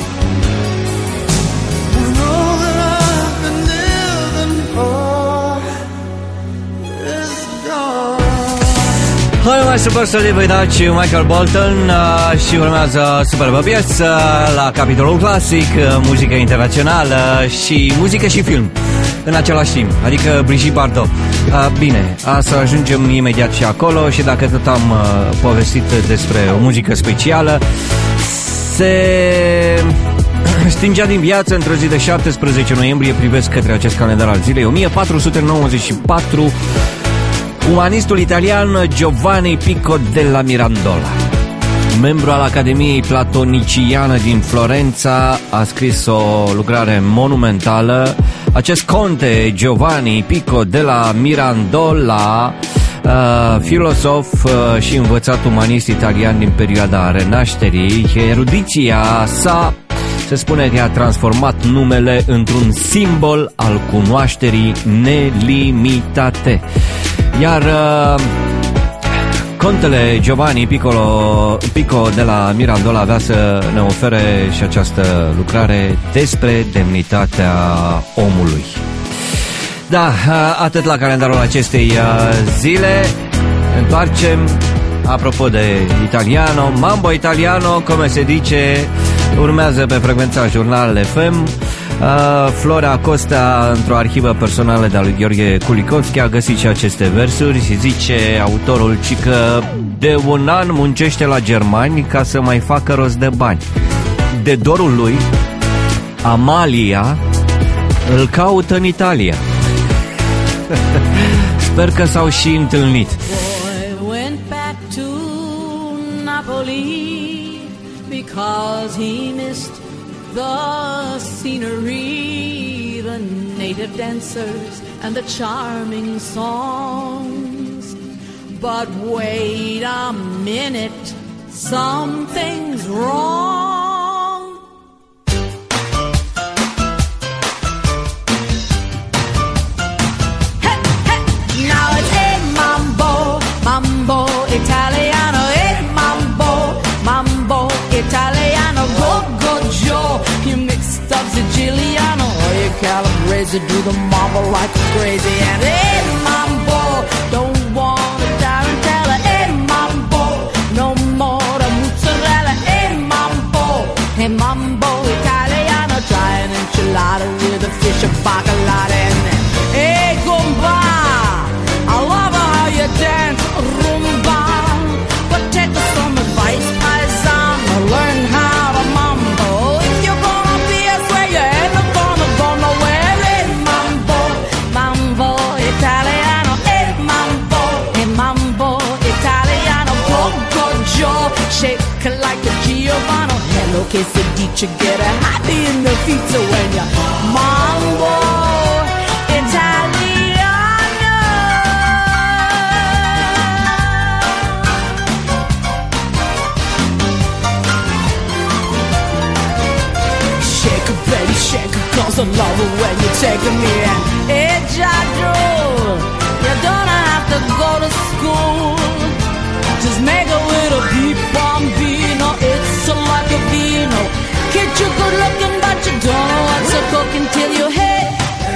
when all that I've been living for is gone? How am I supposed to live without you, Michael Bolton, și urmează superbă piesă la capitolul clasic, muzică internațională și muzică și film. în același timp, adică Brigitte Bardot. Bine, să ajungem imediat și acolo și dacă tot am povestit despre o muzică specială, se stingea din viață într-o zi de 17 noiembrie, privesc către acest calendar al zilei, 1494, umanistul italian Giovanni Pico della Mirandola. Membru al Academiei Platoniciană din Florența, a scris o lucrare monumentală. Acest conte Giovanni Pico della Mirandola, filosof și învățat umanist italian din perioada Renașterii, erudiția sa se spune că a transformat numele într-un simbol al cunoașterii nelimitate. Iar contele Giovanni Pico della Mirandola avea să ne ofere și această lucrare despre demnitatea omului. Da, atât la calendarul acestei zile. Întoarcem, apropo de italiano, Mambo Italiano, come se dice, urmează pe frecvența Jurnal FM. Flora Costa, într-o arhivă personală de-a lui Gheorghe Kulikovski, a găsit și aceste versuri și zice autorul că de un an muncește la germani ca să mai facă rost de bani. De dorul lui, Amalia îl caută în Italia. Sper că s-au și întâlnit. Went back to Napoli because he missed the scenery, the native dancers and the charming songs. But wait a minute, something's wrong. Hey, hey. Now it's a mambo, mambo Italiano, a mambo, mambo Italiano, go, go, Joe. You mixed up Siciliano, or you calabrese, do the mambo like crazy. And hey, mambo, don't want a tarantella. Hey, mambo, no more the mozzarella. Hey, mambo Italiano, try an enchilada with a fish and bacalao. And hey, gumba, I love how you dance rumba, but take some advice, paisan, learn how to mambo. If you're gonna be a swear, you ain't gonna go nowhere. Hey, mambo Italiano. Hey, mambo Italiano. Go, go, Joe, shake like a Giovanni. Hello, che se dice, get a happy in the feet when you mambo Italiano. Shake it, baby, shake it, 'cause I love it when you're taking me in. Hey, Giorgio, you don't have to go to school. Just make a little beat bambino. It's like a vino. Kid, you good looking, but you don't know what's a cooking till you hit.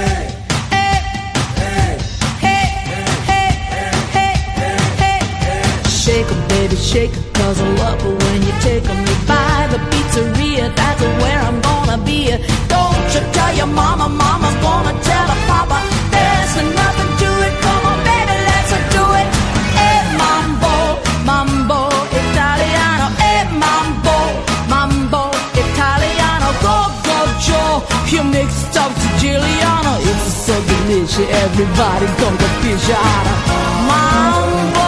Shake 'em, baby, shake 'em, 'cause I love it when you take 'em. Me by the pizzeria, that's where I'm gonna be. Don't you tell your mama, mama's gonna tell her papa. There's nothing to it, come on, baby, let's do it. Hey, mambo Italiano. Hey, mambo Italiano. Go, go, Joe, you mixed up Siciliano. It's so delicious, everybody come to fish out of mambo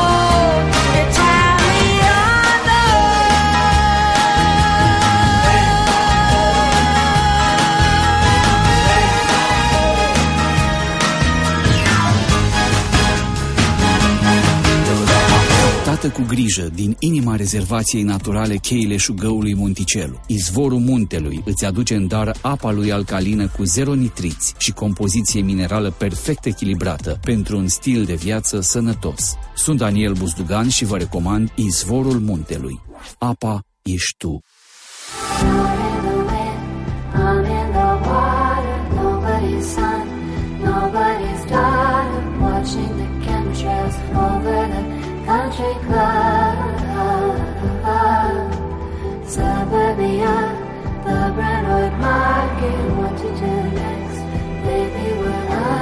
Italiano. Tată cu grijă din inima rezervației naturale Cheile Șugăului Monticelu. Izvorul muntelui îți aduce în dar apa lui alcalină cu zero nitriți și compoziție minerală perfect echilibrată pentru un stil de viață sănătos. Sunt Daniel Buzdugan și vă recomand Izvorul muntelui. Apa ești tu. Country club, suburbia, the Brentwood Market. What to do next? Baby, what I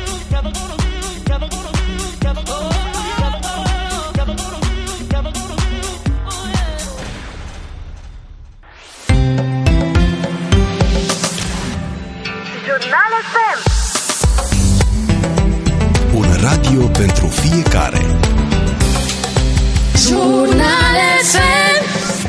Jurnal FM. Un radio pentru fiecare. Jurnal FM.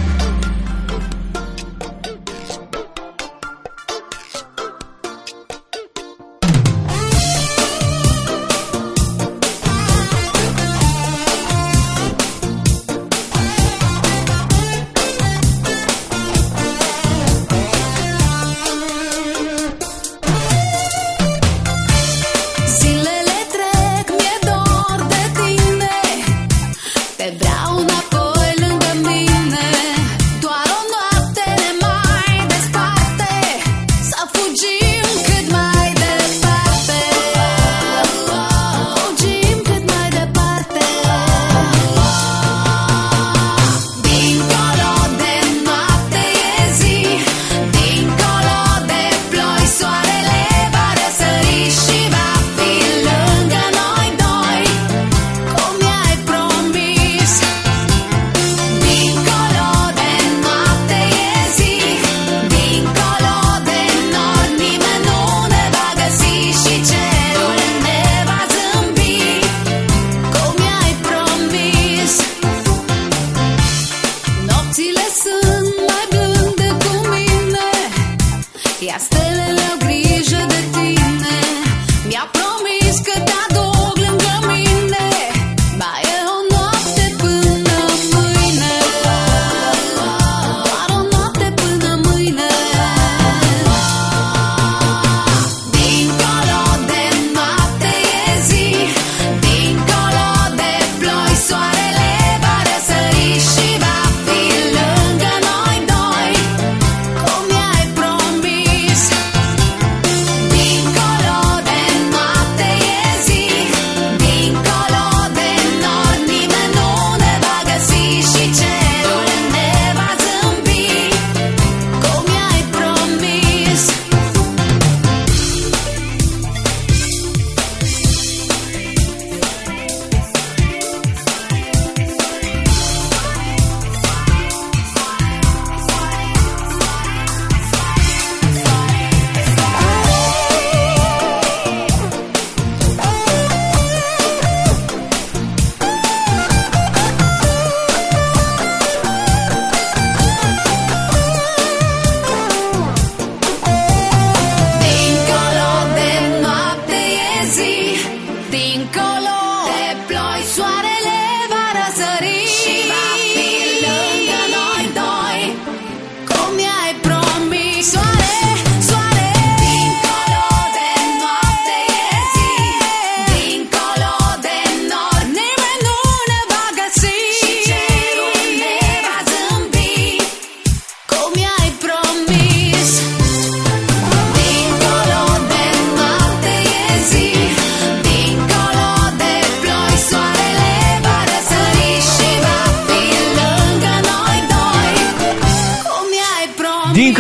Zilele trec, mi-e dor de tine. Te vreau înapoi lângă mine. Doar o noapte ne mai desparte. Să fugim cât mai departe. Fugim cât mai departe. Dincolo de noapte e zi. Dincolo de ploi soarele va răsări și va fi lângă noi doi, cum mi-ai promis. Dincolo de noapte e zi. Dincolo de nori nimeni nu ne va găsi și cerul ne va zâmbi, cum mi-ai promis. Nopțile sunt mai blânde cu mine, iar stelele au grijă de tine. Mi-a promis că te aduc lângă mine. Mai e o noapte până mâine. Doar o noapte până mâine. Dincolo de noapte e zi. Dincolo de ploi soarele va răsări și va fi lângă noi doi, cum mi-ai promis. Dincolo de noapte e zi. Dincolo de nori nimeni nu ne va găsi și cerul ne va zâmbi, cum mi-ai promis. Dincolo de noapte e zi. Dincolo de ploi soarele va răsări și va fi lângă noi doi, cum mi-ai promis. Soare, soare. Dincolo de noapte e zi. Dincolo de nori nimeni nu ne va găsi și cerul ne va zâmbi, cum mi-ai promis. Dincolo de noapte e zi. Dincolo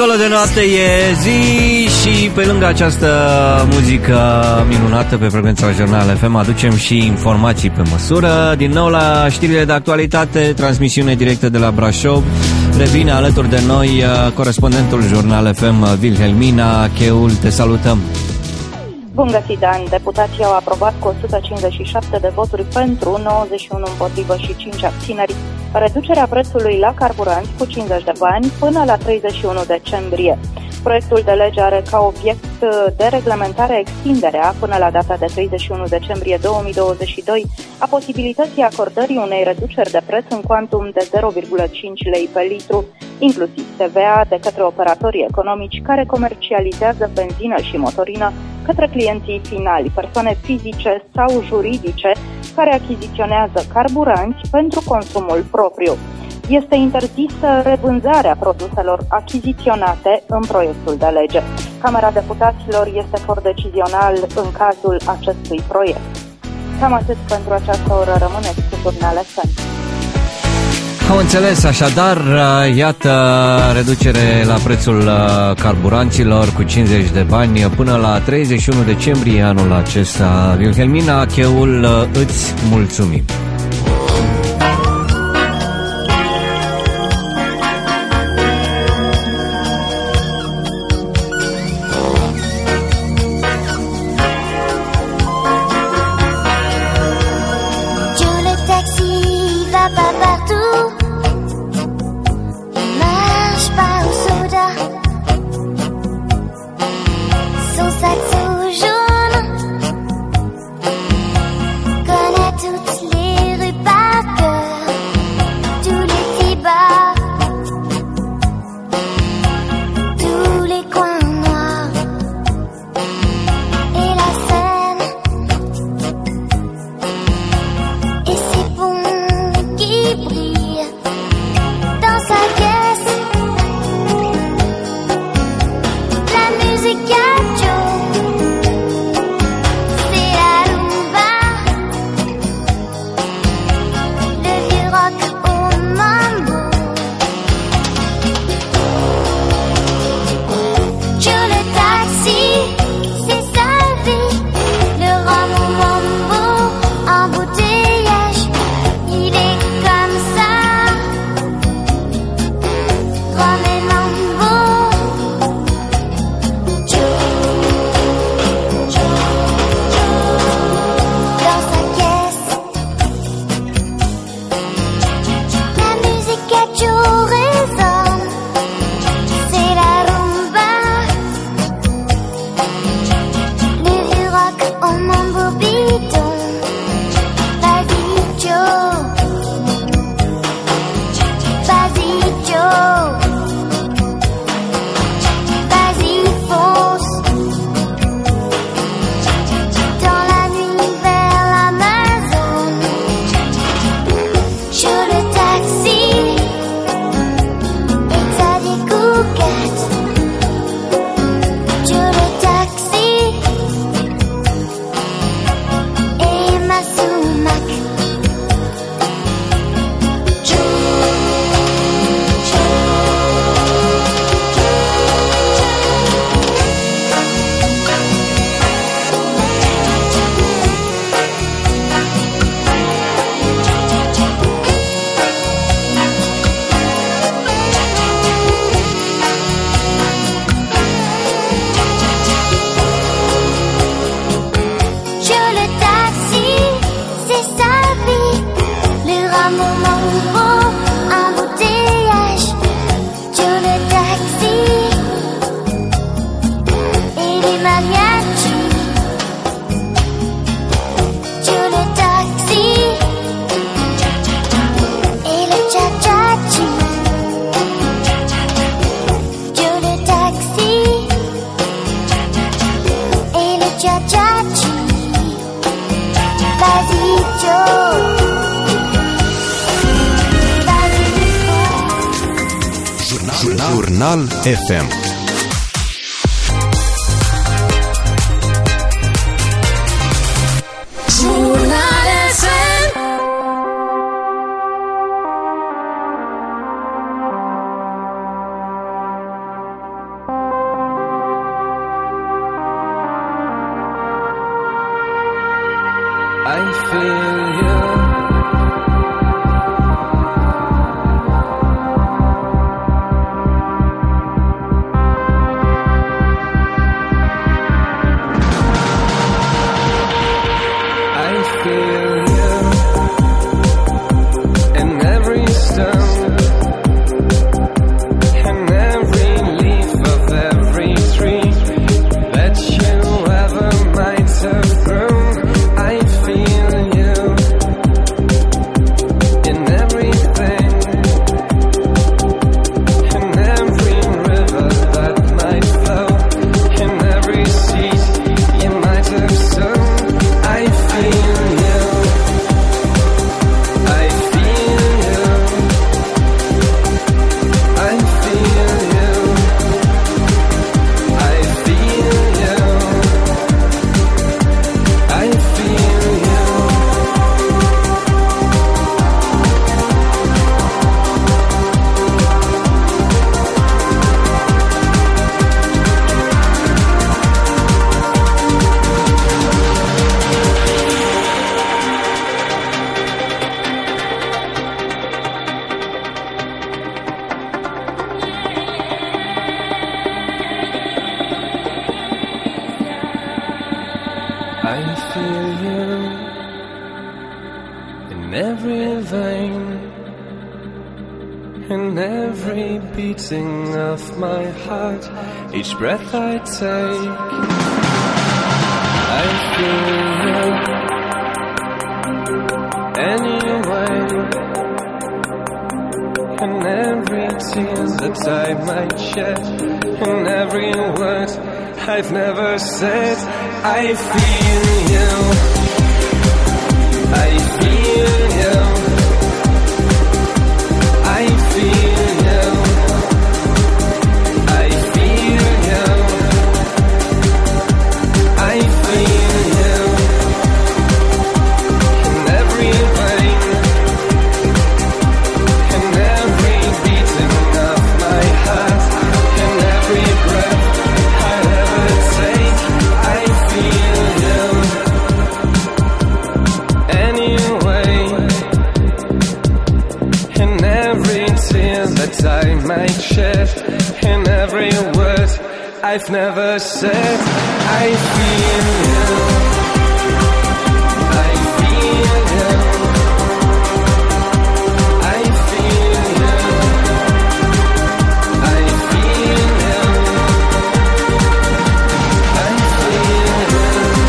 Dincolo de noapte e zi și pe lângă această muzică minunată pe frecvența Jurnal FM aducem și informații pe măsură. Din nou la știrile de actualitate, transmisiune directă de la Brașov. Revine alături de noi corespondentul Jurnal FM, Wilhelmina Cheul. Te salutăm! Bun găsit, Dan! Deputații au aprobat cu 157 de voturi pentru, 91 împotrivă și 5 abțineri reducerea prețului la carburanți cu 50 de bani până la 31 decembrie. Proiectul de lege are ca obiect de reglementare extinderea până la data de 31 decembrie 2022 a posibilității acordării unei reduceri de preț în cuantum de 0,5 lei pe litru, inclusiv TVA, de către operatorii economici care comercializează benzină și motorină către clienții finali, persoane fizice sau juridice care achiziționează carburanți pentru consumul propriu. Este interzisă revânzarea produselor achiziționate în proiectul de lege. Camera Deputaților este for decizional în cazul acestui proiect. Cam atât pentru această oră. Rămâneți cu Jurnal FM. Am înțeles, așadar, iată reducere la prețul carburanților cu 50 de bani până la 31 decembrie anul acesta. Wilhelmina Cheul, îți mulțumim! Jurnal FM. I feel you. Each breath I take, I feel you anyway. And every tear that I might shed, and every word I've never said, I feel you, I feel you, I feel you. I might shed in every word I've never said, I feel you, I feel you, I feel you, I feel you, I feel you.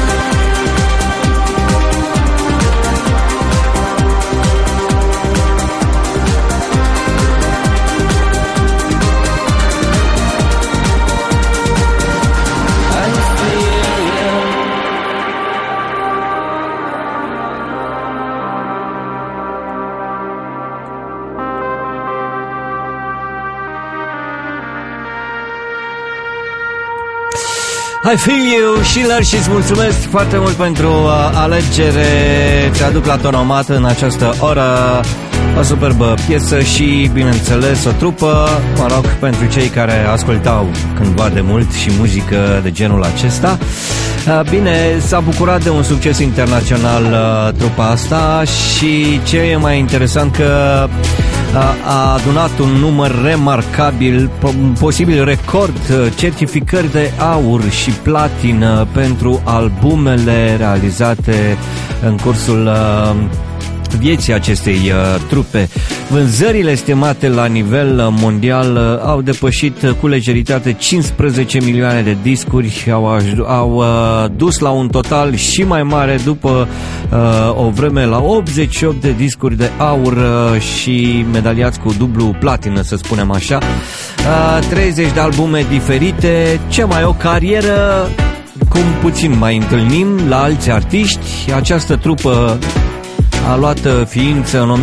I feel you, Schiller, și îți mulțumesc foarte mult pentru alegere. Te aduc la Tonomat în această oră. O superbă piesă și, bineînțeles, o trupă, mă rog, pentru cei care ascultau cândva de mult și muzică de genul acesta. Bine, s-a bucurat de un succes internațional trupa asta și ce e mai interesant că a adunat un număr remarcabil, posibil record, certificări de aur și platină pentru albumele realizate în cursul vieții acestei trupe. Vânzările estimate la nivel mondial au depășit cu lejeritate 15 milioane de discuri, au dus la un total și mai mare după o vreme la 88 de discuri de aur și medaliați cu dublu platină, să spunem așa. 30 de albume diferite, ce mai o carieră cum puțin mai întâlnim la alți artiști. Această trupă a luat ființă în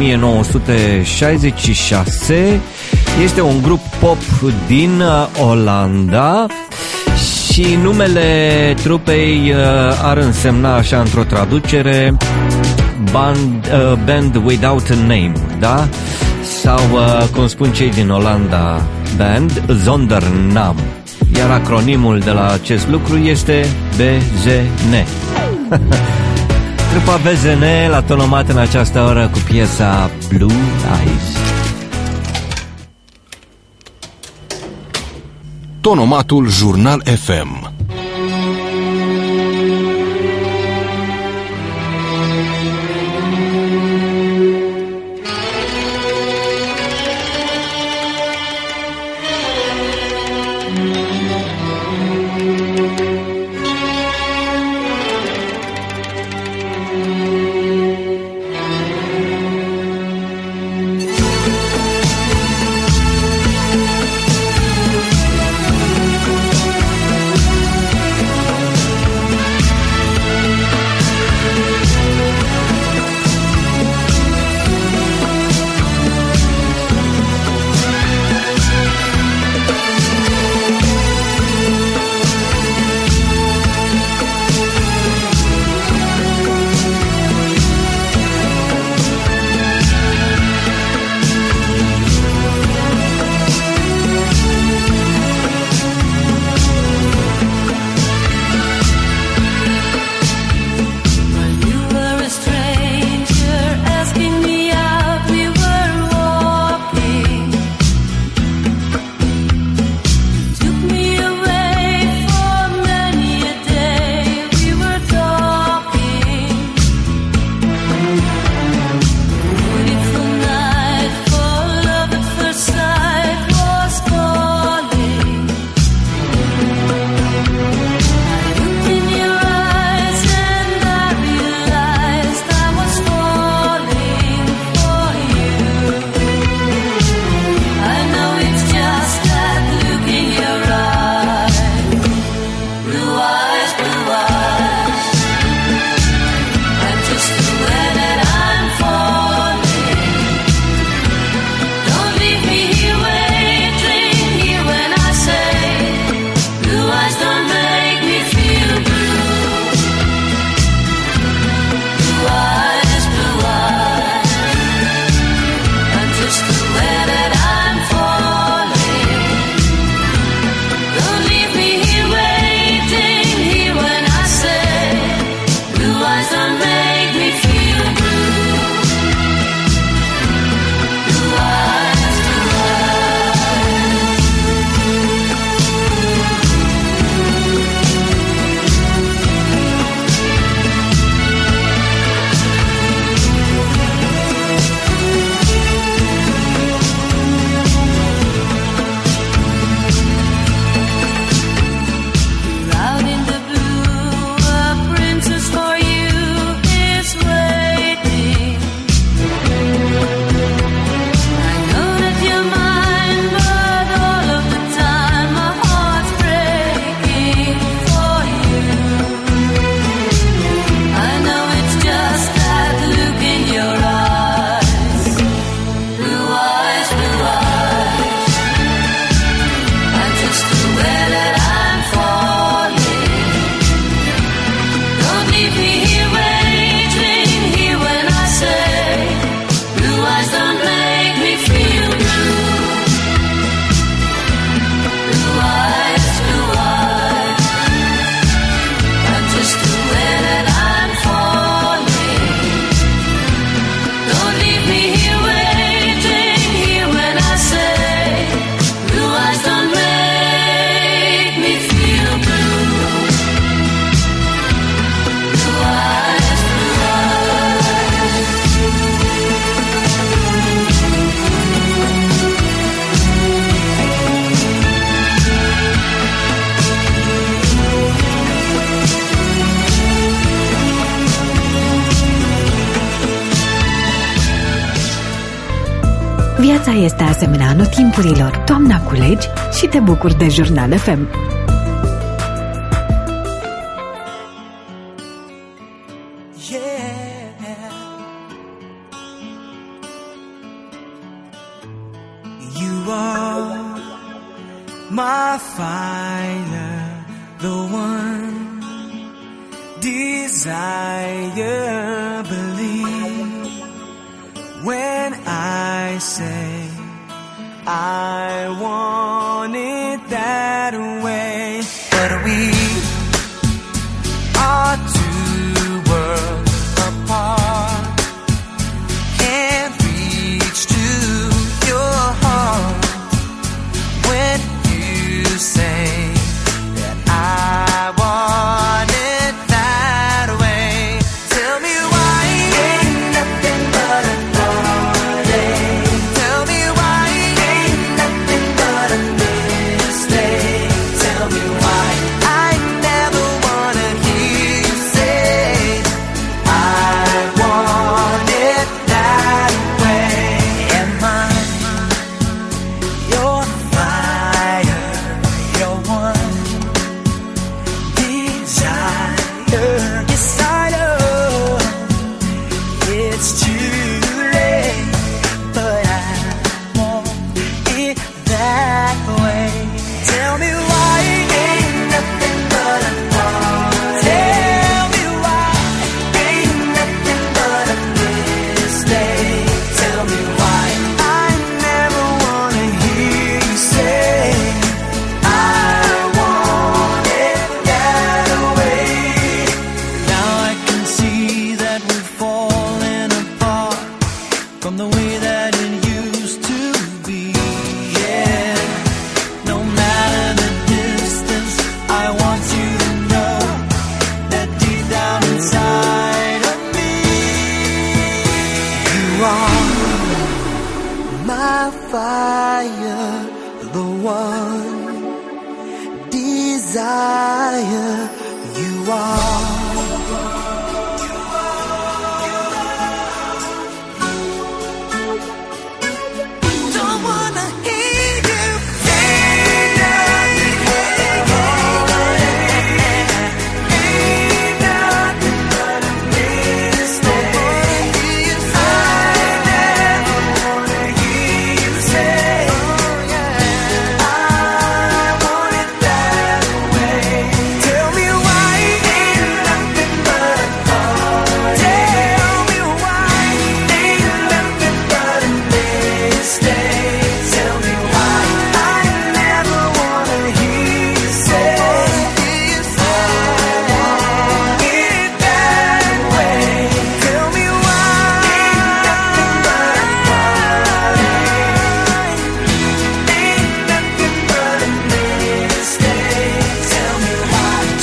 1966. Este un grup pop din Olanda și numele trupei ar însemna așa într-o traducere Band Without a Name, da? Sau cum spun cei din Olanda, Band Zonder Naam. Iar acronimul de la acest lucru este BZN. Trupa BZN la tonomat în această oră cu piesa Blue Eyes. Tonomatul Jurnal FM. Viața este asemenea anotimpurilor. Toamna culegi și te bucuri de Jurnal FM. You are my fire, the one desire, believe when I say I want it that way. But we are two worlds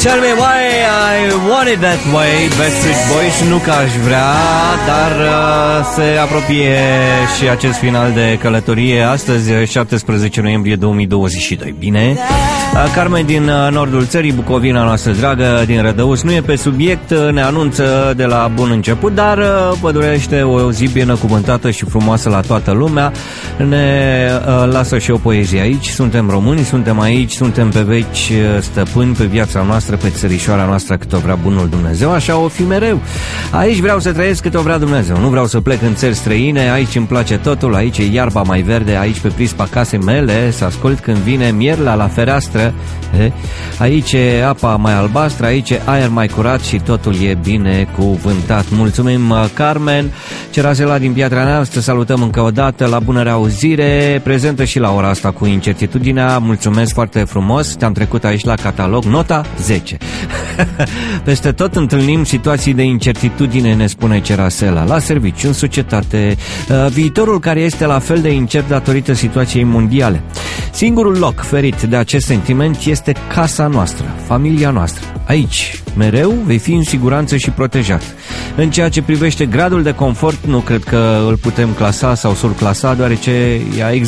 Tell me why I want it that way, Backstreet Boys. Nu că aș vrea, dar se apropie și acest final de călătorie. Astăzi, 17 noiembrie 2022. Bine? Carmen din nordul țării, Bucovina noastră dragă, din Rădăuț, nu e pe subiect, ne anunță de la bun început, dar pădurește o zi binecuvântată și frumoasă la toată lumea. Ne lasă și o poezie aici. Suntem români, suntem aici, suntem pe veci stăpâni pe viața noastră, pe țărișoara noastră cât o vrea bunul Dumnezeu, așa o fi mereu. Aici vreau să trăiesc cât o vrea Dumnezeu, nu vreau să plec în țări străine, aici îmi place totul, aici e iarba mai verde, aici pe prispa casei mele, să ascult când vine mierla la fereastră, aici e apa mai albastră, aici e aer mai curat și totul e binecuvântat. Mulțumim, Carmen Cerasela din Piatra Neamț, te salutăm încă o dată, la bună reauzire, prezentă și la ora asta cu incertitudinea, mulțumesc foarte frumos, te-am trecut aici la catalog, nota 10. Peste tot întâlnim situații de incertitudine, ne spune Cerasela, la serviciu, în societate, viitorul care este la fel de incert datorită situației mondiale. Singurul loc ferit de acest sentiment este casa noastră, familia noastră. Aici, mereu, vei fi în siguranță și protejat. În ceea ce privește gradul de confort, nu cred că îl putem clasa sau surclasa, deoarece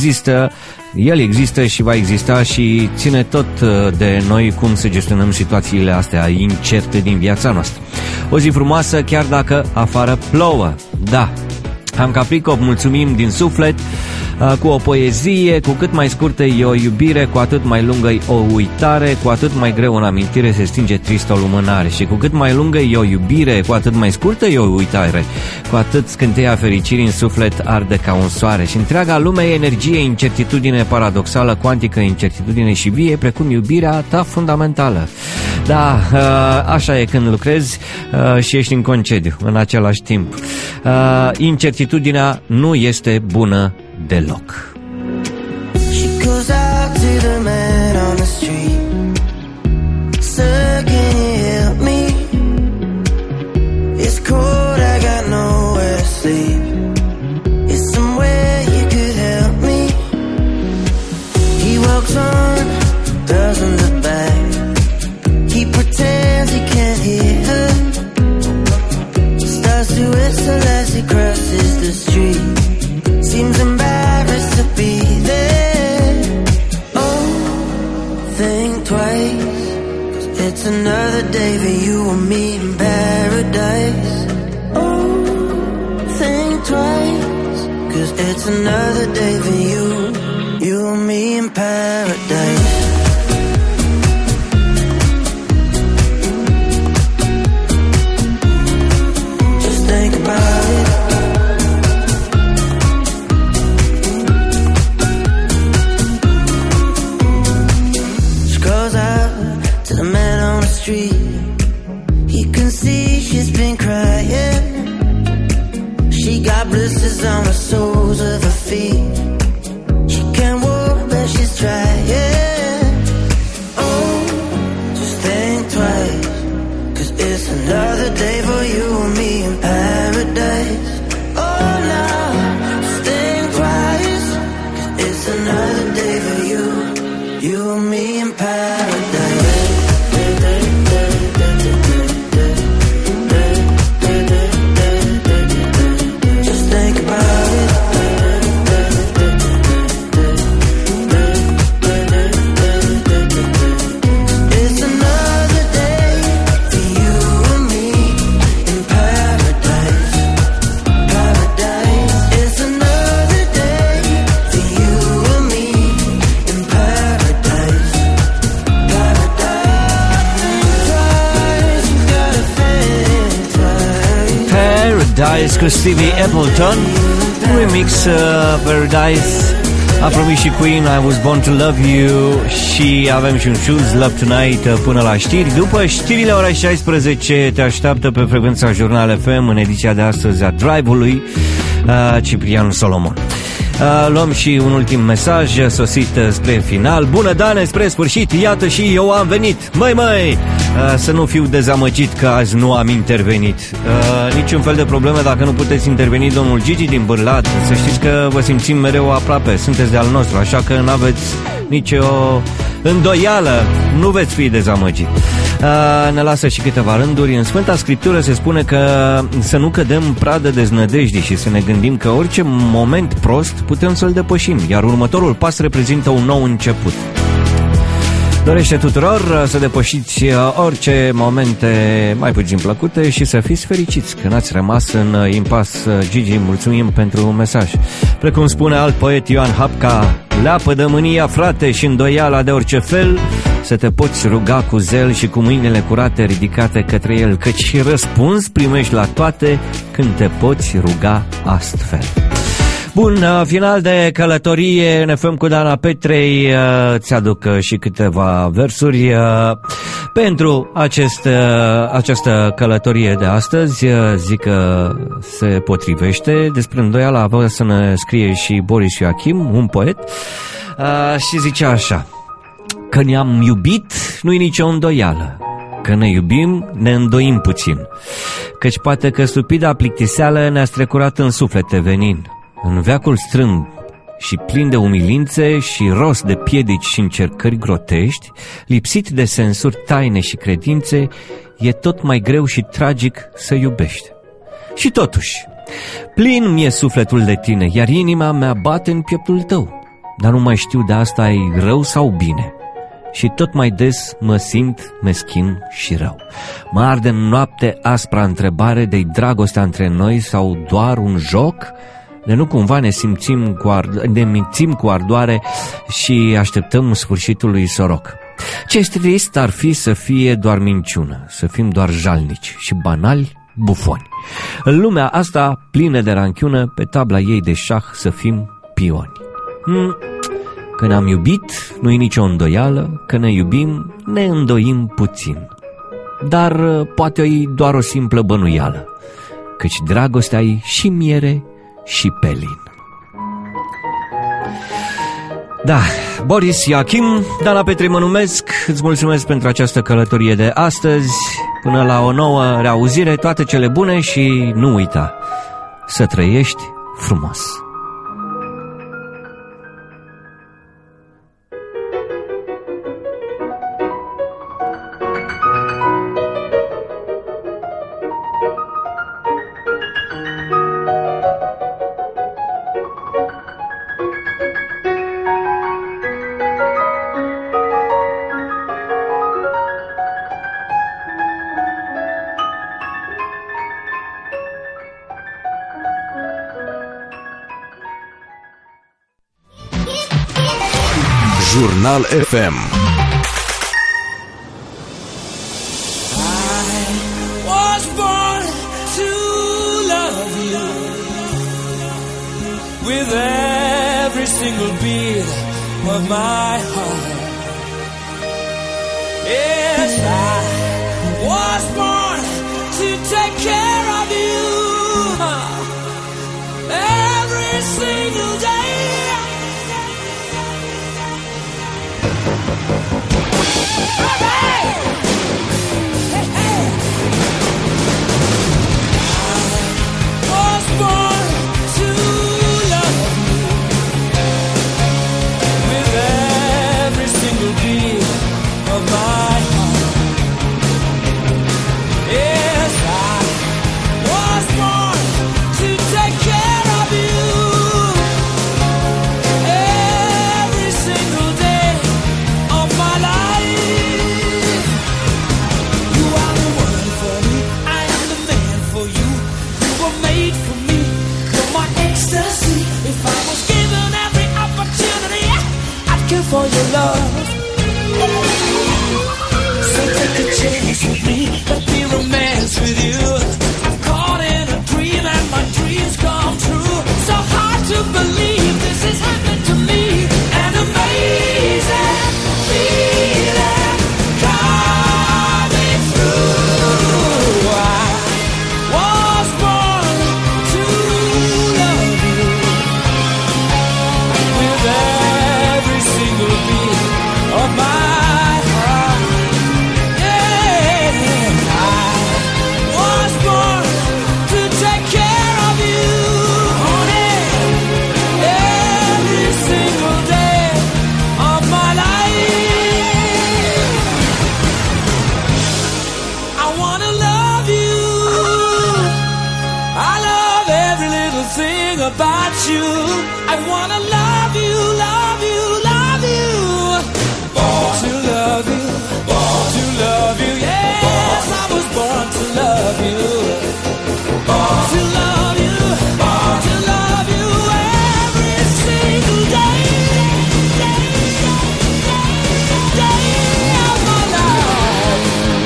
el există și va exista și ține tot de noi cum să gestionăm situațiile astea incerte din viața noastră. O zi frumoasă, chiar dacă afară plouă. Da, Hanca Pricop, mulțumim din suflet, cu o poezie, cu cât mai scurtă e o iubire, cu atât mai lungă e o uitare, cu atât mai greu în amintire se stinge tristă o lumânare. Și cu cât mai lungă e o iubire, cu atât mai scurtă e o uitare, cu atât scânteia fericirii în suflet arde ca un soare. Și întreaga lume e energie, incertitudine paradoxală, cuantică, incertitudine și vie, precum iubirea ta fundamentală. Da, așa e când lucrezi și ești în concediu în același timp. Incertitudinea nu este bună deloc. She goes out to the man on the street. Sir, can you help me? It's cold, I got nowhere to sleep. Is somewhere you could help me? He walks on, doesn't look back. He pretends he can't hear her. Starts to whistle as he crosses the street. Seems embarrassed to be there. Oh, think twice, 'cause it's another day for you and me in paradise. Oh, think twice, 'cause it's another day for you and me in paradise. Just think about it. He can see she's been crying. She got blisters on the soles of her feet. She can't walk but she's trying. Oh, just think twice, 'cause it's another day for you and me in paradise. Oh no, just think twice, 'cause it's another day for you and me in paradise. Paradise cu Stevie Appleton, remix Paradise. A promis și Queen, I Was Born to Love You. Și avem și un Choose Love Tonight până la știri. După știrile ora 16 te așteaptă pe frecvența Jurnal FM în ediția de astăzi a Drive-ului Ciprian Solomon. Luăm și un ultim mesaj sosit spre final. Bună, Dane, spre sfârșit, iată și eu am venit. Măi, să nu fiu dezamăgit că azi nu am intervenit. Niciun fel de problemă dacă nu puteți interveni, domnul Gigi din Bârlad. Să știți că vă simțim mereu aproape, sunteți de al nostru, așa că n-aveți nicio îndoială, nu veți fi dezamăgit. Ne lasă și câteva rânduri. În Sfânta Scriptură se spune că să nu cădem pradă deznădejdii și să ne gândim că orice moment prost putem să-l depășim, iar următorul pas reprezintă un nou început. Dorește tuturor să depășiți orice momente mai puțin plăcute și să fiți fericiți că n-ați rămas în impas. Gigi, mulțumim pentru mesaj. Precum spune alt poet, Ioan Hapca, leapă-dă mânia, frate, și îndoiala de orice fel, să te poți ruga cu zel și cu mâinile curate ridicate către el, căci și răspuns primești la toate când te poți ruga astfel. Bun, final de călătorie, ne făm cu Dana Petrei, ți-aduc și câteva versuri pentru această călătorie de astăzi, zic că se potrivește. Despre îndoială avea să ne scrie și Boris Ioachim, un poet, și zice așa: că ne-am iubit, nu-i nicio îndoială, că ne iubim, ne îndoim puțin, căci poate că stupida plictiseală ne-a strecurat în suflete venin. În veacul strâmb și plin de umilințe și rost de piedici și încercări grotești, lipsit de sensuri taine și credințe, e tot mai greu și tragic să iubești. Și totuși, plin mi-e sufletul de tine, iar inima mea bate în pieptul tău, dar nu mai știu de asta ai rău sau bine. Și tot mai des mă simt meschin și rău. Mă arde în noapte aspra întrebare de-i dragostea între noi sau doar un joc? De nu cumva ne mințim cu ardoare și așteptăm sfârșitul lui soroc. Ce trist ar fi să fie doar minciună, să fim doar jalnici și banali bufoni. În lumea asta plină de ranchiună, pe tabla ei de șah să fim pioni. Că ne-am iubit, nu-i nicio îndoială, că ne iubim, ne îndoim puțin. Dar poate-i doar o simplă bănuială, căci dragostea-i și miere și pelin. Da, Boris Ioachim, Dana Petrei mă numesc, îți mulțumesc pentru această călătorie de astăzi. Până la o nouă reauzire, toate cele bune și nu uita să trăiești frumos. Jurnal FM. Was born to love you with every single beat of my heart. Yes, I was born to take care of you every single day. For your love, so take a chance with me, let me romance with you. I'm caught in a dream and my dreams come true. So hard to believe this is happening to me. An amazing feeling coming through. I was born to love you with every single beat of my heart. Yeah, I was born special thing about you. I wanna love you, love you, love you. Born to love you, born to love you. Yes, I was born to love you. Born to love you, born to love you every single day, day of my life.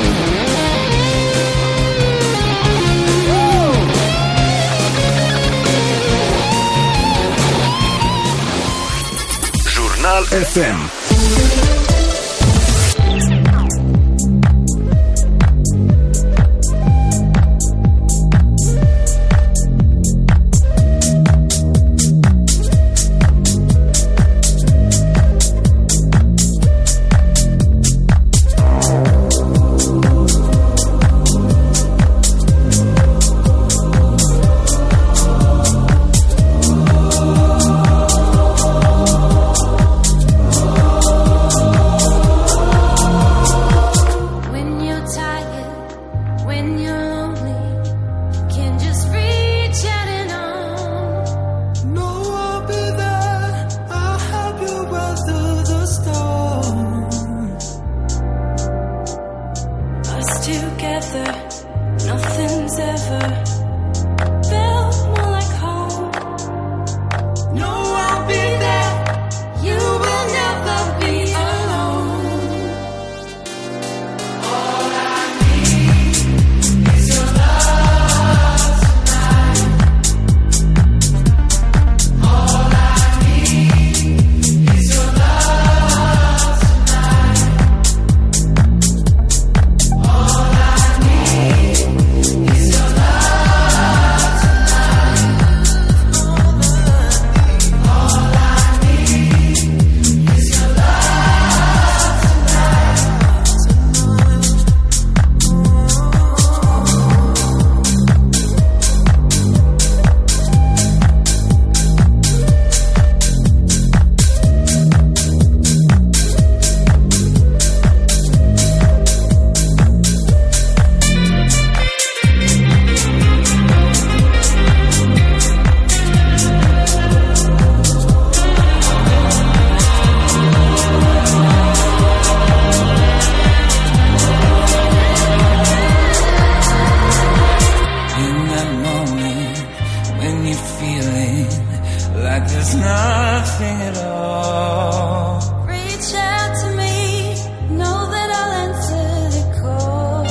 Jurnal FM.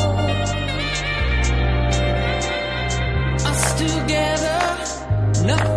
Nothing